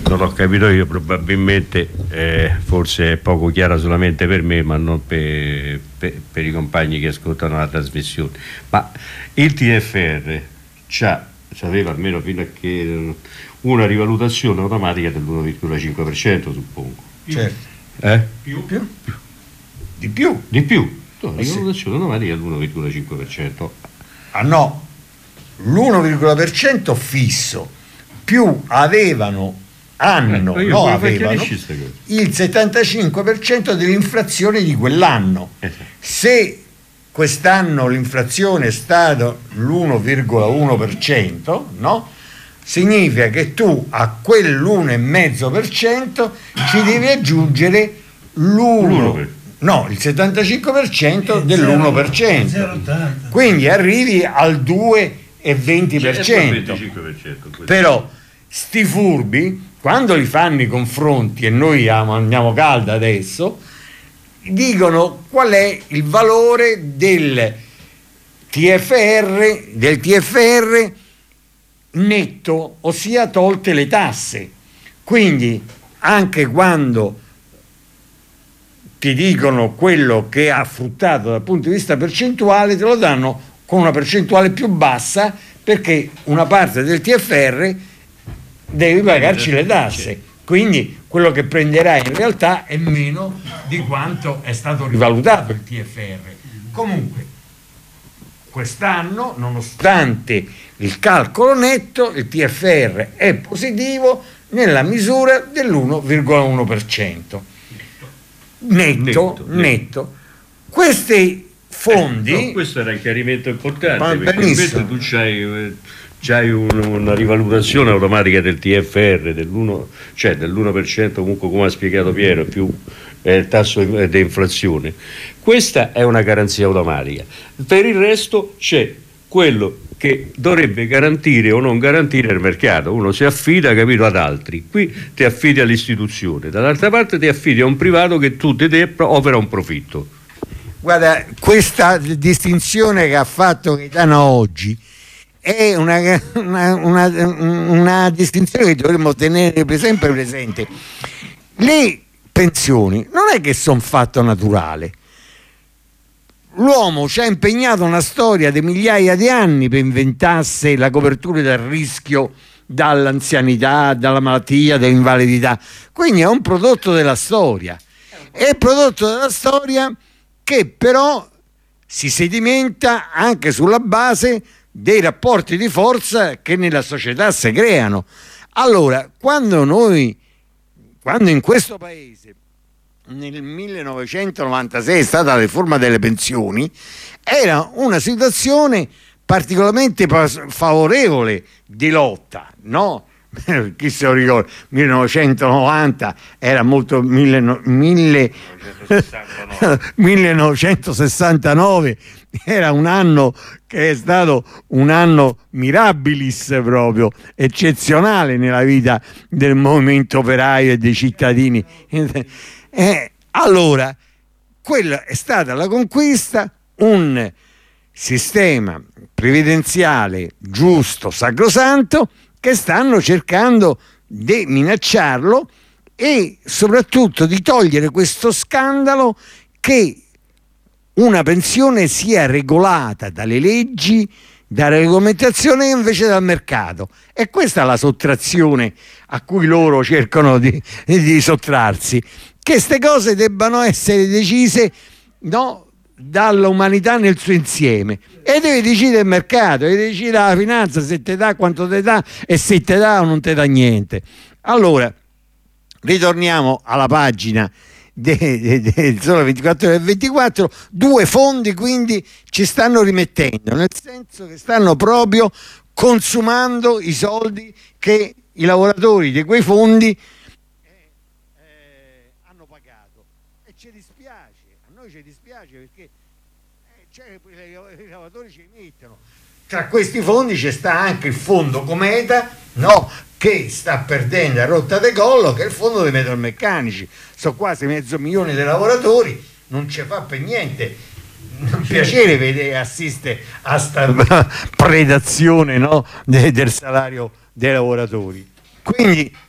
non ho capito io, probabilmente eh, forse è poco chiara solamente per me, ma non per, per, per i compagni che ascoltano la trasmissione. Ma il T F R c'ha, c'aveva almeno fino a che una rivalutazione automatica dell'uno virgola cinque per cento, suppongo. Certo. Eh? Più? Più? Di più? Di più? No, Eh sì. rivalutazione automatica dell'uno virgola cinque per cento. Ah no, l'uno virgola cinque per cento fisso, più avevano, hanno, Ecco, io no come avevano, chiarisci sta cosa? il settantacinque per cento dell'inflazione di quell'anno. Eh sì. Se quest'anno l'inflazione è stata l'uno virgola uno per cento, no? Significa che tu a quell'uno virgola cinque per cento ci devi aggiungere l'uno per cento. No, il settantacinque per cento dell'uno per cento. zero virgola ottanta. Quindi arrivi al due virgola venti per cento. venticinque per cento questo. Però sti furbi, quando li fanno i confronti, e noi andiamo calda adesso, dicono qual è il valore del T F R, del T F R netto, ossia tolte le tasse. Quindi anche quando ti dicono quello che ha fruttato dal punto di vista percentuale, te lo danno con una percentuale più bassa, perché una parte del T F R devi pagarci le tasse, quindi quello che prenderai in realtà è meno di quanto è stato rivalutato il T F R. Comunque quest'anno, nonostante il calcolo netto, il T F R è positivo nella misura dell'uno virgola uno per cento. Netto, netto, netto. Questi fondi... Eh, no, questo era un chiarimento importante, Ma perché benissimo. invece tu c'hai, c'hai un, una rivalutazione automatica del T F R dell'uno, cioè dell'uno per cento, comunque come ha spiegato Piero, più eh, il tasso di inflazione. Questa è una garanzia automatica. Per il resto c'è quello che dovrebbe garantire o non garantire il mercato. Uno si affida, capito, ad altri. Qui ti affidi all'istituzione, dall'altra parte ti affidi a un privato che tu di te opera un profitto. Guarda, questa distinzione che ha fatto Gaetano oggi è una, una, una, una distinzione che dovremmo tenere sempre presente. Le pensioni non è che sono fatto naturale. L'uomo ci ha impegnato una storia di migliaia di anni per inventarsi la copertura del rischio dall'anzianità, dalla malattia, dall'invalidità. Quindi è un prodotto della storia. È prodotto della storia che però si sedimenta anche sulla base dei rapporti di forza che nella società si creano. Allora, quando noi, quando in questo paese nel millenovecentonovantasei è stata la riforma delle pensioni, era una situazione particolarmente favorevole di lotta, no? Chi se lo ricorda, millenovecentonovanta era molto mille, mille, millenovecentosessantanove era un anno che è stato un anno mirabilis, proprio eccezionale nella vita del movimento operaio e dei cittadini. Eh, allora, quella è stata la conquista, un sistema previdenziale giusto, sacrosanto, che stanno cercando di minacciarlo e soprattutto di togliere questo scandalo che una pensione sia regolata dalle leggi, dalla regolamentazione e invece dal mercato. E questa è la sottrazione a cui loro cercano di, di sottrarsi. Che queste cose debbano essere decise, no, dall'umanità nel suo insieme, e deve decidere il mercato, deve decidere la finanza, se te dà, quanto te dà e se te dà o non te dà niente. Allora ritorniamo alla pagina del Sole ventiquattro Ore e ventiquattro. Due fondi quindi ci stanno rimettendo, nel senso che stanno proprio consumando i soldi che i lavoratori di quei fondi ci dispiace, a noi ci dispiace perché eh, cioè, i lavoratori ci mettono. Tra questi fondi c'è sta anche il fondo Cometa, no, che sta perdendo a rotta de collo, che è il fondo dei metalmeccanici. Sono quasi mezzo milione di lavoratori, non ci fa per niente. Un piacere vedere, assiste a sta predazione, no, de, del salario dei lavoratori. Quindi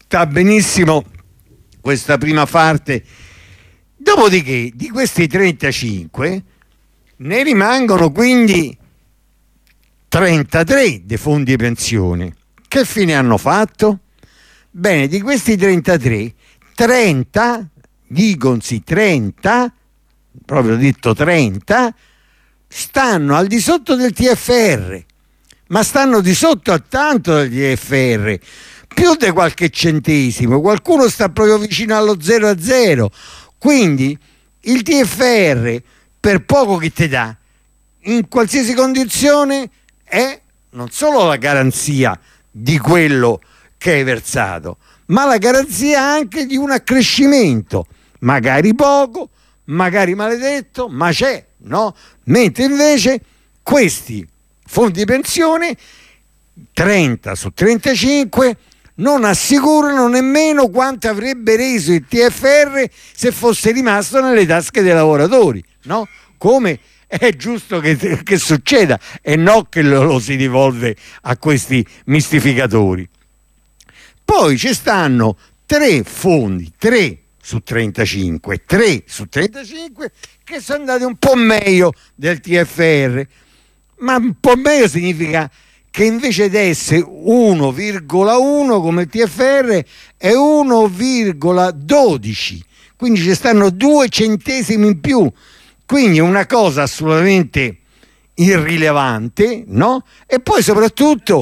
sta benissimo questa prima parte. Dopodiché di questi trentacinque ne rimangono quindi trentatré dei fondi pensione. Che fine hanno fatto? Bene, di questi trentatré, trenta, diconsi trenta, proprio detto trenta, stanno al di sotto del T F R, ma stanno di sotto a tanto del T F R, più di qualche centesimo, qualcuno sta proprio vicino allo zero a zero. Quindi il T F R, per poco che ti dà, in qualsiasi condizione, è non solo la garanzia di quello che hai versato, ma la garanzia anche di un accrescimento, magari poco, magari maledetto, ma c'è, no? Mentre invece questi fondi pensione, trenta su trentacinque, non assicurano nemmeno quanto avrebbe reso il T F R se fosse rimasto nelle tasche dei lavoratori, no? Come è giusto che, che succeda, e no che lo, lo si rivolve a questi mistificatori. Poi ci stanno tre fondi, tre su trentacinque, tre su trentacinque che sono andati un po' meglio del T F R, ma un po' meglio significa che invece di essere uno virgola uno come il T F R è uno virgola dodici, quindi ci stanno due centesimi in più, quindi una cosa assolutamente irrilevante, no? E poi soprattutto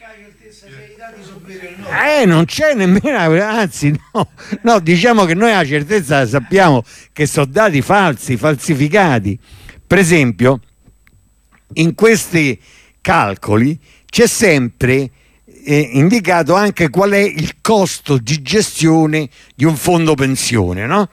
eh, non c'è nemmeno, anzi no, no, diciamo che noi la certezza sappiamo che sono dati falsi, falsificati. Per esempio, in questi calcoli c'è sempre eh, indicato anche qual è il costo di gestione di un fondo pensione, no?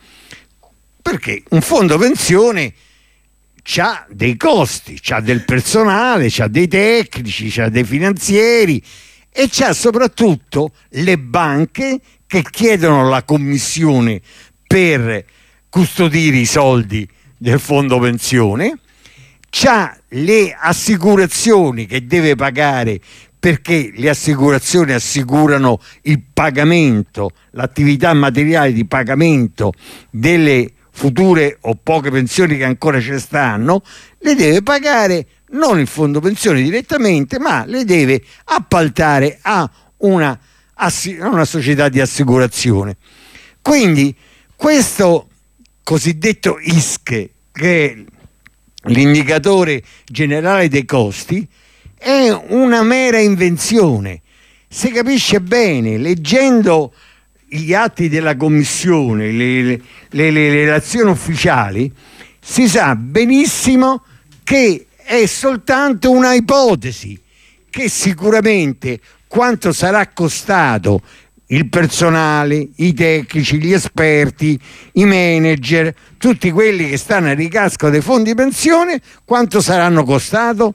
Perché un fondo pensione c'ha dei costi, c'ha del personale, c'ha dei tecnici, c'ha dei finanzieri e c'ha soprattutto le banche che chiedono la commissione per custodire i soldi del fondo pensione, c'ha le assicurazioni che deve pagare, perché le assicurazioni assicurano il pagamento, l'attività materiale di pagamento delle future o poche pensioni che ancora ci stanno, le deve pagare non il fondo pensione direttamente, ma le deve appaltare a una, a una società di assicurazione. Quindi questo cosiddetto I S C, che è l'indicatore generale dei costi, è una mera invenzione. Si capisce bene leggendo gli atti della commissione, le, le, le, le relazioni ufficiali, si sa benissimo che è soltanto una ipotesi, che sicuramente quanto sarà costato il personale, i tecnici, gli esperti, i manager, tutti quelli che stanno a ricasco dei fondi pensione, quanto saranno costato,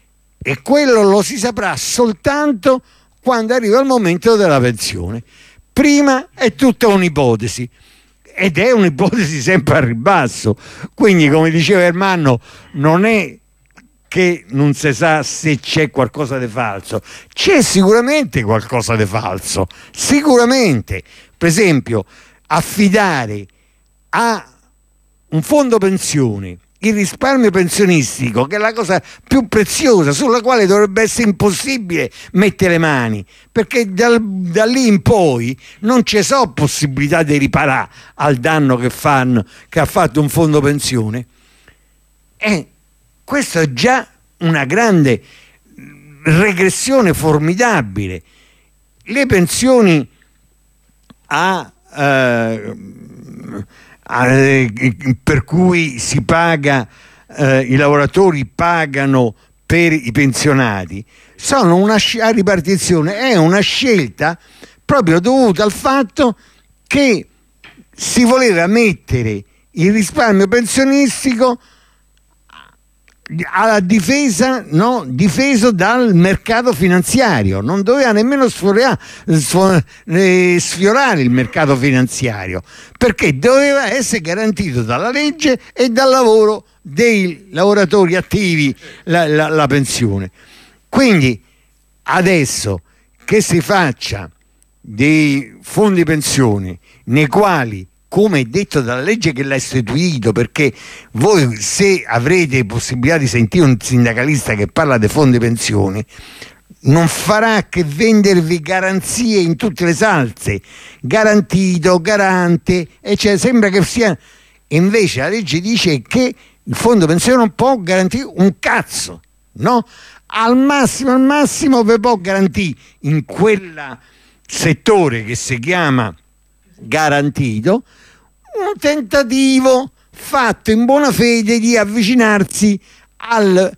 e quello lo si saprà soltanto quando arriva il momento della pensione. Prima è tutta un'ipotesi, ed è un'ipotesi sempre a ribasso, quindi come diceva Ermanno, non è che non si sa se c'è qualcosa di falso, c'è sicuramente qualcosa di falso, sicuramente. Per esempio, affidare a un fondo pensione il risparmio pensionistico, che è la cosa più preziosa, sulla quale dovrebbe essere impossibile mettere le mani, perché dal, da lì in poi non ci sono possibilità di riparare al danno che, fanno, che ha fatto un fondo pensione. E questo è già una grande regressione formidabile. Le pensioni a, eh, a, per cui si paga, eh, i lavoratori pagano per i pensionati, sono una a ripartizione, è una scelta proprio dovuta al fatto che si voleva mettere il risparmio pensionistico alla difesa, no? Difeso dal mercato finanziario, non doveva nemmeno sfiorare, sfiorare il mercato finanziario, perché doveva essere garantito dalla legge e dal lavoro dei lavoratori attivi la, la, la pensione. Quindi adesso che si faccia dei fondi pensione nei quali, come è detto dalla legge che l'ha istituito, perché voi se avrete possibilità di sentire un sindacalista che parla dei fondi pensione non farà che vendervi garanzie in tutte le salse, garantito, garante, e cioè sembra che sia, invece la legge dice che il fondo pensione non può garantire un cazzo, no? Al massimo, al massimo vi può garantire in quel settore che si chiama garantito un tentativo fatto in buona fede di avvicinarsi al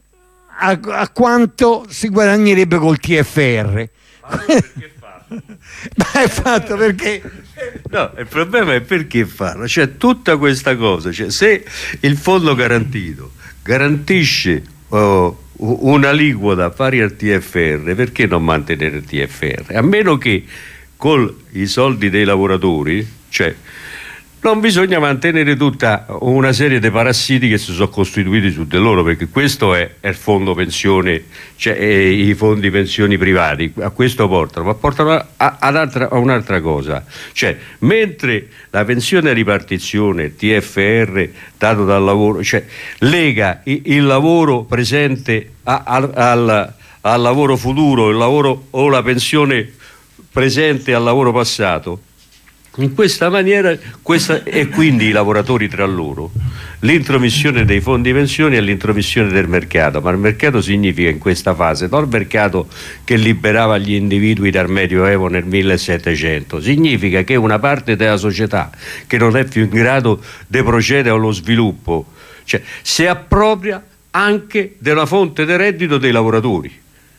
A, a quanto si guadagnerebbe col T F R. Ma perché farlo? Ma è fatto perché no, il problema è perché farlo, cioè tutta questa cosa, cioè, se il fondo garantito garantisce oh, un'aliquota pari al T F R, perché non mantenere il T F R? A meno che con i soldi dei lavoratori, cioè non bisogna mantenere tutta una serie di parassiti che si sono costituiti su di loro, perché questo è, è il fondo pensione, cioè i fondi pensioni privati, a questo portano, ma portano a, a, ad altra, a un'altra cosa, cioè mentre la pensione a ripartizione, T F R dato dal lavoro, cioè lega il, il lavoro presente a, a, al, al lavoro futuro, il lavoro o la pensione presente al lavoro passato. In questa maniera, questa, e quindi i lavoratori tra loro, l'intromissione dei fondi pensioni e l'intromissione del mercato, ma il mercato significa in questa fase non il mercato che liberava gli individui dal Medioevo nel millesettecento, significa che una parte della società che non è più in grado di procedere allo sviluppo, cioè si appropria anche della fonte di reddito dei lavoratori,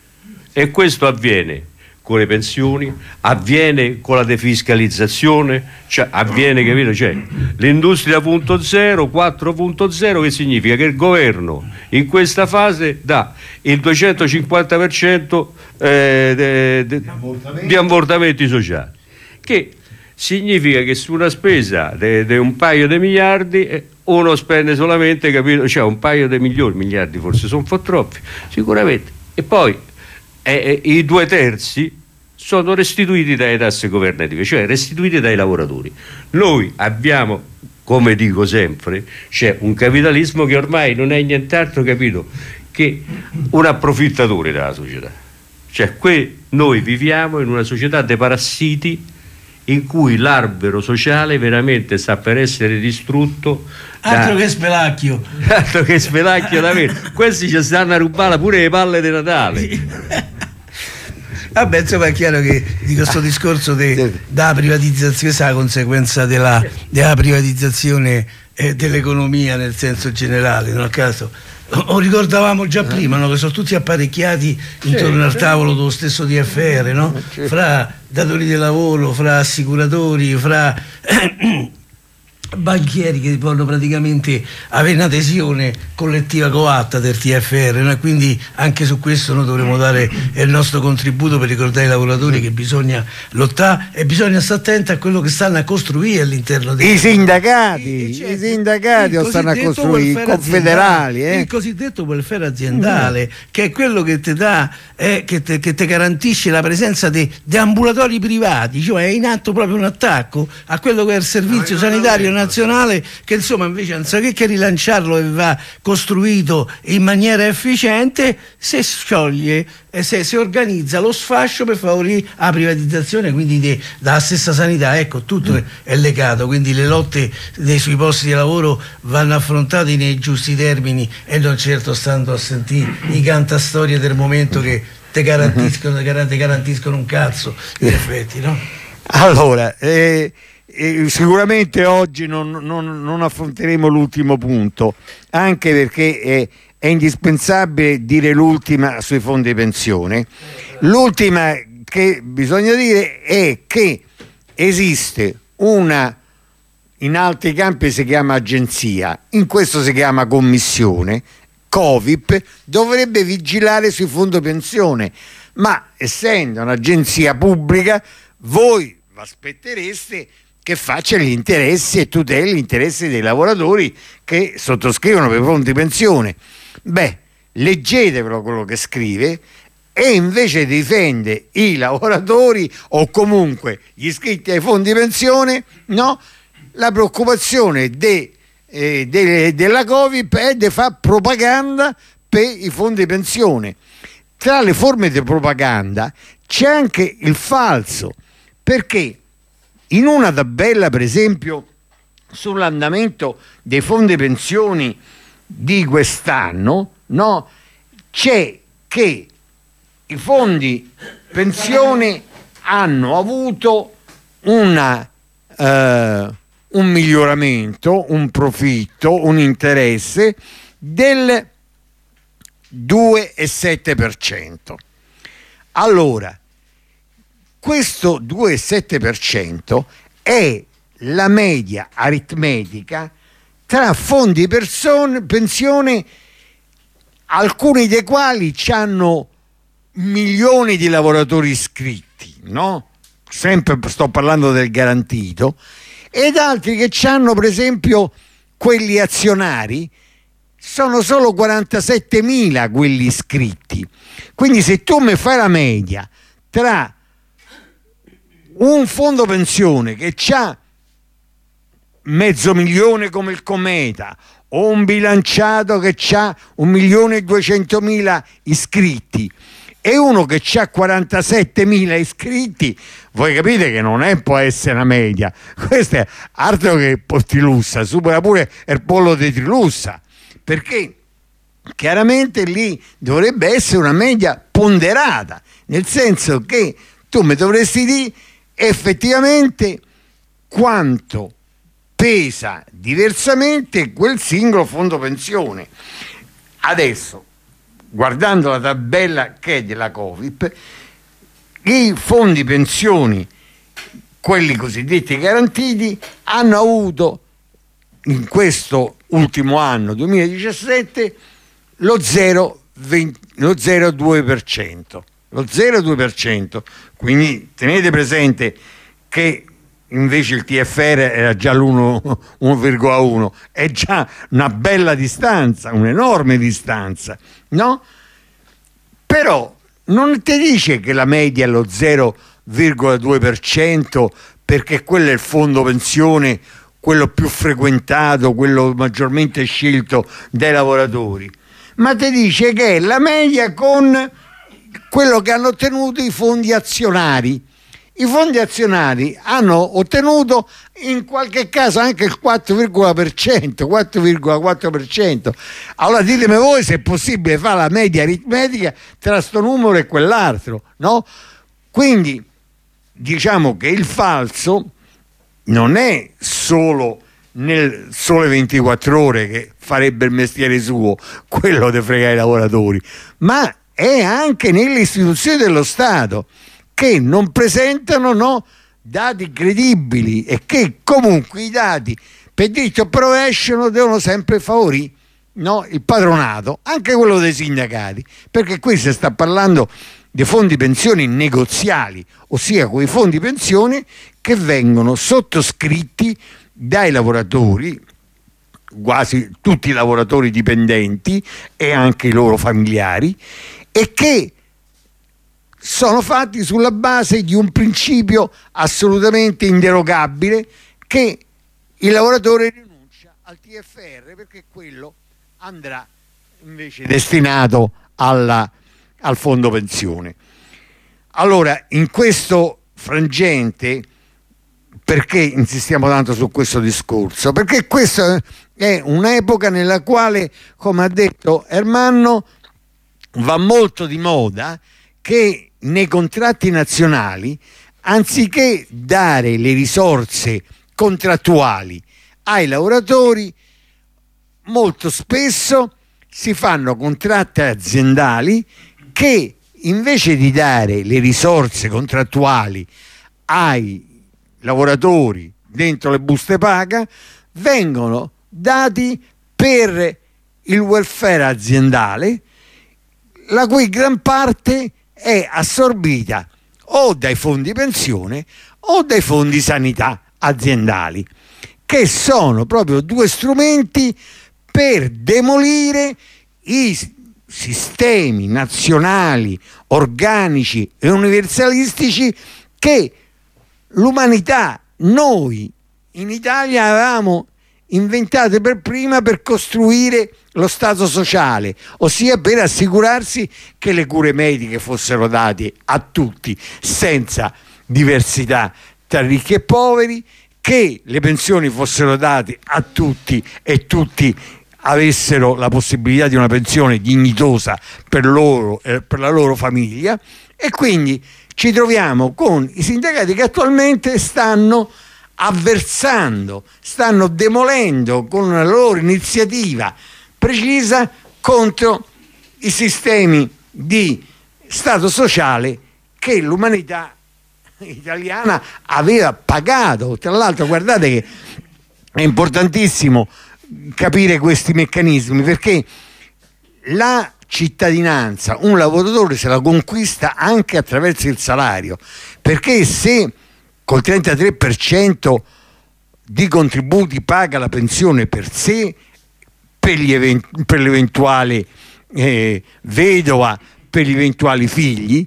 e questo avviene con le pensioni, avviene con la defiscalizzazione, cioè avviene, capito? Cioè, l'industria punto zero, quattro punto zero, che significa che il governo in questa fase dà il duecentocinquanta per cento eh, de, de, di ammortamenti sociali, che significa che su una spesa di un paio di miliardi uno spende solamente, capito? Cioè un paio di milioni, miliardi forse sono un po' troppi, sicuramente, e poi eh, i due terzi sono restituiti dalle tasse governative, cioè restituiti dai lavoratori. Noi abbiamo, come dico sempre, c'è un capitalismo che ormai non è nient'altro, capito, che un approfittatore della società. Cioè que, noi viviamo in una società dei parassiti in cui l'albero sociale veramente sta per essere distrutto. Altro da, che spelacchio. Altro che spelacchio davvero. Questi ci stanno a rubare pure le palle di Natale. Vabbè, insomma è chiaro che di questo discorso della privatizzazione, questa è la conseguenza della, della privatizzazione eh, dell'economia nel senso generale, non a caso. Lo ricordavamo già prima, no? Che sono tutti apparecchiati intorno al tavolo dello stesso T F R, no? Fra datori di lavoro, fra assicuratori, fra banchieri che vogliono praticamente avere un'adesione collettiva coatta del T F R, no? E quindi anche su questo noi dovremo dare il nostro contributo per ricordare ai lavoratori che bisogna lottare e bisogna stare attenti a quello che stanno a costruire all'interno dei i sindacati, e certo, i sindacati lo stanno a costruire, i confederali, eh? il cosiddetto welfare aziendale, mm. che è quello che ti dà, eh, che te, che te garantisce la presenza di ambulatori privati, cioè è in atto proprio un attacco a quello che è il servizio no, sanitario no, no, nazionale, che insomma invece anziché che rilanciarlo e va costruito in maniera efficiente, se scioglie e se si organizza lo sfascio per favorire la privatizzazione, quindi de, dalla stessa sanità. Ecco, tutto mm. è, è legato, quindi le lotte dei, sui posti di lavoro vanno affrontate nei giusti termini e non certo stando a sentire i cantastorie del momento che te garantiscono, te garantiscono un cazzo, in effetti, no? Allora, eh, eh, sicuramente oggi non, non, non affronteremo l'ultimo punto, anche perché è, è indispensabile dire l'ultima sui fondi pensione. L'ultima che bisogna dire è che esiste una, in altri campi si chiama agenzia, in questo si chiama commissione, Covip, dovrebbe vigilare sui fondi pensione, ma essendo un'agenzia pubblica voi vi aspettereste che faccia gli interessi e tuteli gli interessi dei lavoratori che sottoscrivono per fondi pensione. Beh, leggetevelo quello che scrive, e invece difende i lavoratori o comunque gli iscritti ai fondi pensione, no? La preoccupazione de, eh, de, della Covid è di fare propaganda per i fondi pensione. Tra le forme di propaganda c'è anche il falso, perché in una tabella, per esempio, sull'andamento dei fondi pensioni di quest'anno, no, c'è che i fondi pensione hanno avuto una, eh, un miglioramento, un profitto, un interesse del due virgola sette per cento. Allora, questo due virgola sette per cento è la media aritmetica tra fondi person- pensione, alcuni dei quali hanno milioni di lavoratori iscritti, no? Sempre sto parlando del garantito, ed altri che hanno, per esempio, quelli azionari, sono solo quarantasettemila quelli iscritti. Quindi se tu mi fai la media tra un fondo pensione che ha mezzo milione come il Cometa o un bilanciato che ha un milione e duecentomila iscritti e uno che ha quarantasettemila iscritti, voi capite che non è, può essere una media. Questo è altro che Pottilussa, supera pure il pollo di Trilussa, perché chiaramente lì dovrebbe essere una media ponderata, nel senso che tu mi dovresti dire effettivamente quanto pesa diversamente quel singolo fondo pensione. Adesso, guardando la tabella che è della Covid, i fondi pensioni, quelli cosiddetti garantiti, hanno avuto in questo ultimo anno duemiladiciassette lo zero virgola due per cento, lo zero virgola due per cento. Quindi tenete presente che invece il T F R era già l'uno virgola uno, è già una bella distanza, un'enorme distanza, no? Però non ti dice che la media è lo zero virgola due per cento perché quello è il fondo pensione, quello più frequentato, quello maggiormente scelto dai lavoratori, ma ti dice che è la media con quello che hanno ottenuto i fondi azionari. I fondi azionari hanno ottenuto in qualche caso anche il quattro virgola quattro per cento. Allora ditemi voi se è possibile fare la media aritmetica tra sto numero e quell'altro, no? Quindi diciamo che il falso non è solo nel Sole ventiquattro Ore, che farebbe il mestiere suo, quello di fregare i lavoratori, ma è anche nelle istituzioni dello Stato, che non presentano, no, dati credibili, e che comunque i dati per diritto pro rovescio devono sempre favorire, no, il patronato, anche quello dei sindacati, perché qui si sta parlando dei fondi pensioni negoziali, ossia quei fondi pensione che vengono sottoscritti dai lavoratori, quasi tutti i lavoratori dipendenti e anche i loro familiari, e che sono fatti sulla base di un principio assolutamente inderogabile, che il lavoratore rinuncia al T F R perché quello andrà invece destinato alla, al fondo pensione. Allora, in questo frangente, perché insistiamo tanto su questo discorso? Perché questa è un'epoca nella quale, come ha detto Ermanno, va molto di moda che nei contratti nazionali, anziché dare le risorse contrattuali ai lavoratori, molto spesso si fanno contratti aziendali che invece di dare le risorse contrattuali ai lavoratori dentro le buste paga, vengono dati per il welfare aziendale, la cui gran parte è assorbita o dai fondi pensione o dai fondi sanità aziendali, che sono proprio due strumenti per demolire i sistemi nazionali, organici e universalistici che l'umanità, noi in Italia avevamo inventate per prima per costruire lo Stato sociale, ossia per assicurarsi che le cure mediche fossero date a tutti senza diversità tra ricchi e poveri, che le pensioni fossero date a tutti e tutti avessero la possibilità di una pensione dignitosa per loro e per la loro famiglia. E quindi ci troviamo con i sindacati che attualmente stanno avversando, stanno demolendo con una loro iniziativa precisa contro i sistemi di Stato sociale che l'umanità italiana aveva pagato. Tra l'altro, guardate che è importantissimo capire questi meccanismi, perché la cittadinanza un lavoratore se la conquista anche attraverso il salario, perché se col trentatré per cento di contributi paga la pensione per sé, per, gli event- per l'eventuale eh, vedova, per gli eventuali figli,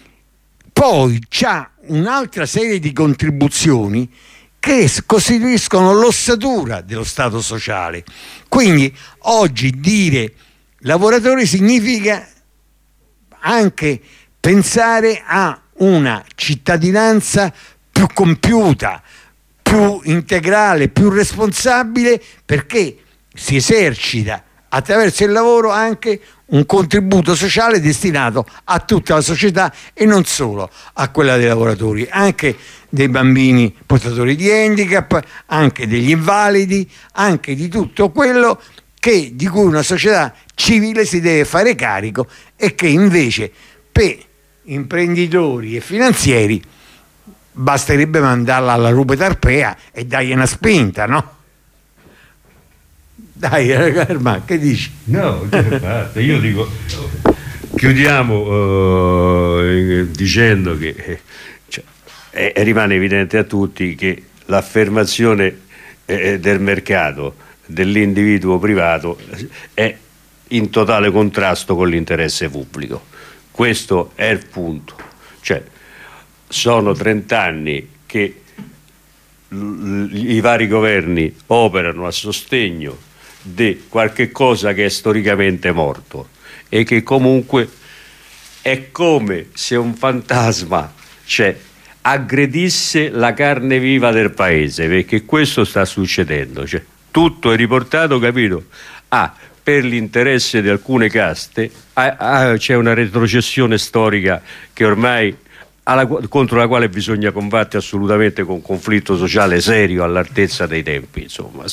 poi c'ha un'altra serie di contribuzioni che costituiscono l'ossatura dello Stato sociale. Quindi oggi dire lavoratori significa anche pensare a una cittadinanza più compiuta, più integrale, più responsabile, perché si esercita attraverso il lavoro anche un contributo sociale destinato a tutta la società e non solo a quella dei lavoratori, anche dei bambini portatori di handicap, anche degli invalidi, anche di tutto quello che, di cui una società civile si deve fare carico e che invece per imprenditori e finanzieri basterebbe mandarla alla rupe tarpea e dargli una spinta, no? Dai, Erma, che dici? No, io dico, chiudiamo uh, dicendo che eh, cioè, eh, rimane evidente a tutti che l'affermazione eh, del mercato, dell'individuo privato, è in totale contrasto con l'interesse pubblico. Questo è il punto. Cioè, sono trent'anni che l- i vari governi operano a sostegno di qualche cosa che è storicamente morto e che comunque è come se un fantasma, cioè, aggredisse la carne viva del paese, perché questo sta succedendo, cioè, tutto è riportato, capito? Ah, per l'interesse di alcune caste ah, ah, c'è una retrocessione storica che ormai alla, contro la quale bisogna combattere assolutamente con un conflitto sociale serio all'altezza dei tempi, insomma.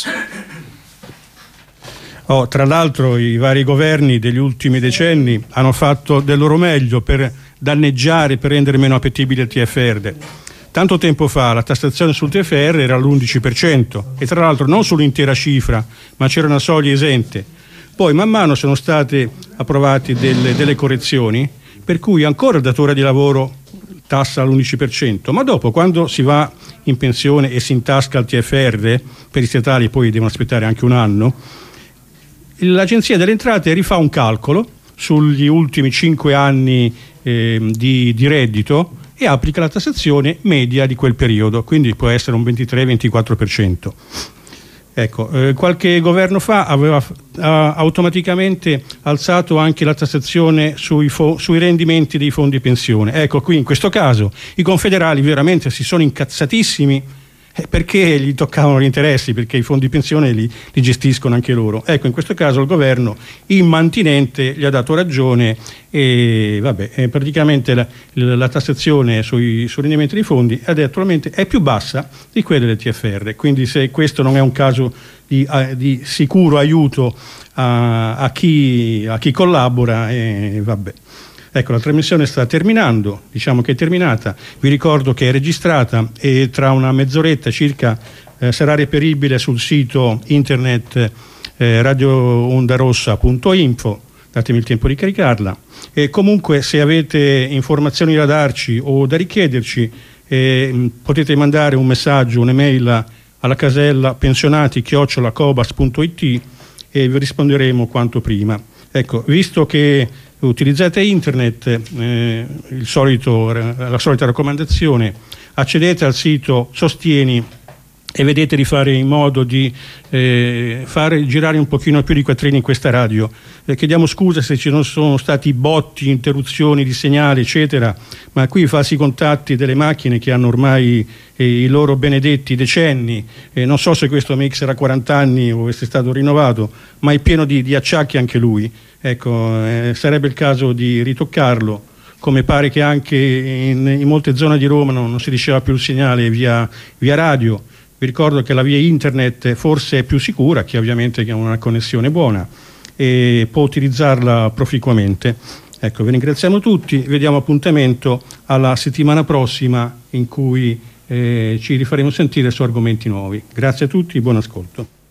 Oh, tra l'altro i vari governi degli ultimi decenni hanno fatto del loro meglio per danneggiare, per rendere meno appetibile il T F R. Tanto tempo fa la tassazione sul T F R era all'undici per cento e tra l'altro non sull'intera cifra, ma c'era una soglia esente. Poi man mano sono state approvate delle, delle correzioni, per cui ancora il datore di lavoro tassa all'undici per cento, ma dopo, quando si va in pensione e si intasca il T F R, per i statali poi devono aspettare anche un anno, l'Agenzia delle Entrate rifà un calcolo sugli ultimi cinque anni eh, di, di reddito e applica la tassazione media di quel periodo, quindi può essere un ventitré ventiquattro per cento. Ecco, eh, qualche governo fa aveva ha automaticamente alzato anche la tassazione sui, fo- sui rendimenti dei fondi pensione. Ecco, qui in questo caso i confederali veramente si sono incazzatissimi eh, perché gli toccavano gli interessi, perché i fondi pensione li, li gestiscono anche loro. Ecco, in questo caso il governo immantinente gli ha dato ragione e vabbè, eh, praticamente la, la tassazione sui, sui rendimenti dei fondi è attualmente è più bassa di quella del T F R, quindi se questo non è un caso di, uh, di sicuro aiuto a, a, chi, a chi collabora, eh, vabbè. Ecco, la trasmissione sta terminando, diciamo che è terminata, vi ricordo che è registrata e tra una mezz'oretta circa eh, sarà reperibile sul sito internet eh, radio onda rossa punto info, datemi il tempo di caricarla, e comunque se avete informazioni da darci o da richiederci eh, potete mandare un messaggio, un'email alla casella pensionati chiocciola cobas punto it e vi risponderemo quanto prima. Ecco, visto che utilizzate internet, eh, il solito, la solita raccomandazione, accedete al sito Sostieni e vedete di fare in modo di eh, fare girare un pochino più di quattrini in questa radio. Eh, chiediamo scusa se ci sono stati botti, interruzioni di segnali eccetera, ma qui i falsi contatti delle macchine che hanno ormai eh, i loro benedetti decenni, eh, non so se questo mix era quaranta anni o è stato rinnovato, ma è pieno di, di acciacchi anche lui. Ecco, eh, sarebbe il caso di ritoccarlo, come pare che anche in, in molte zone di Roma non, non si riceva più il segnale via, via radio. Vi ricordo che la via internet forse è più sicura, che ovviamente ha una connessione buona e può utilizzarla proficuamente. Ecco, vi ringraziamo tutti, vediamo appuntamento alla settimana prossima in cui eh, ci rifaremo sentire su argomenti nuovi. Grazie a tutti, buon ascolto.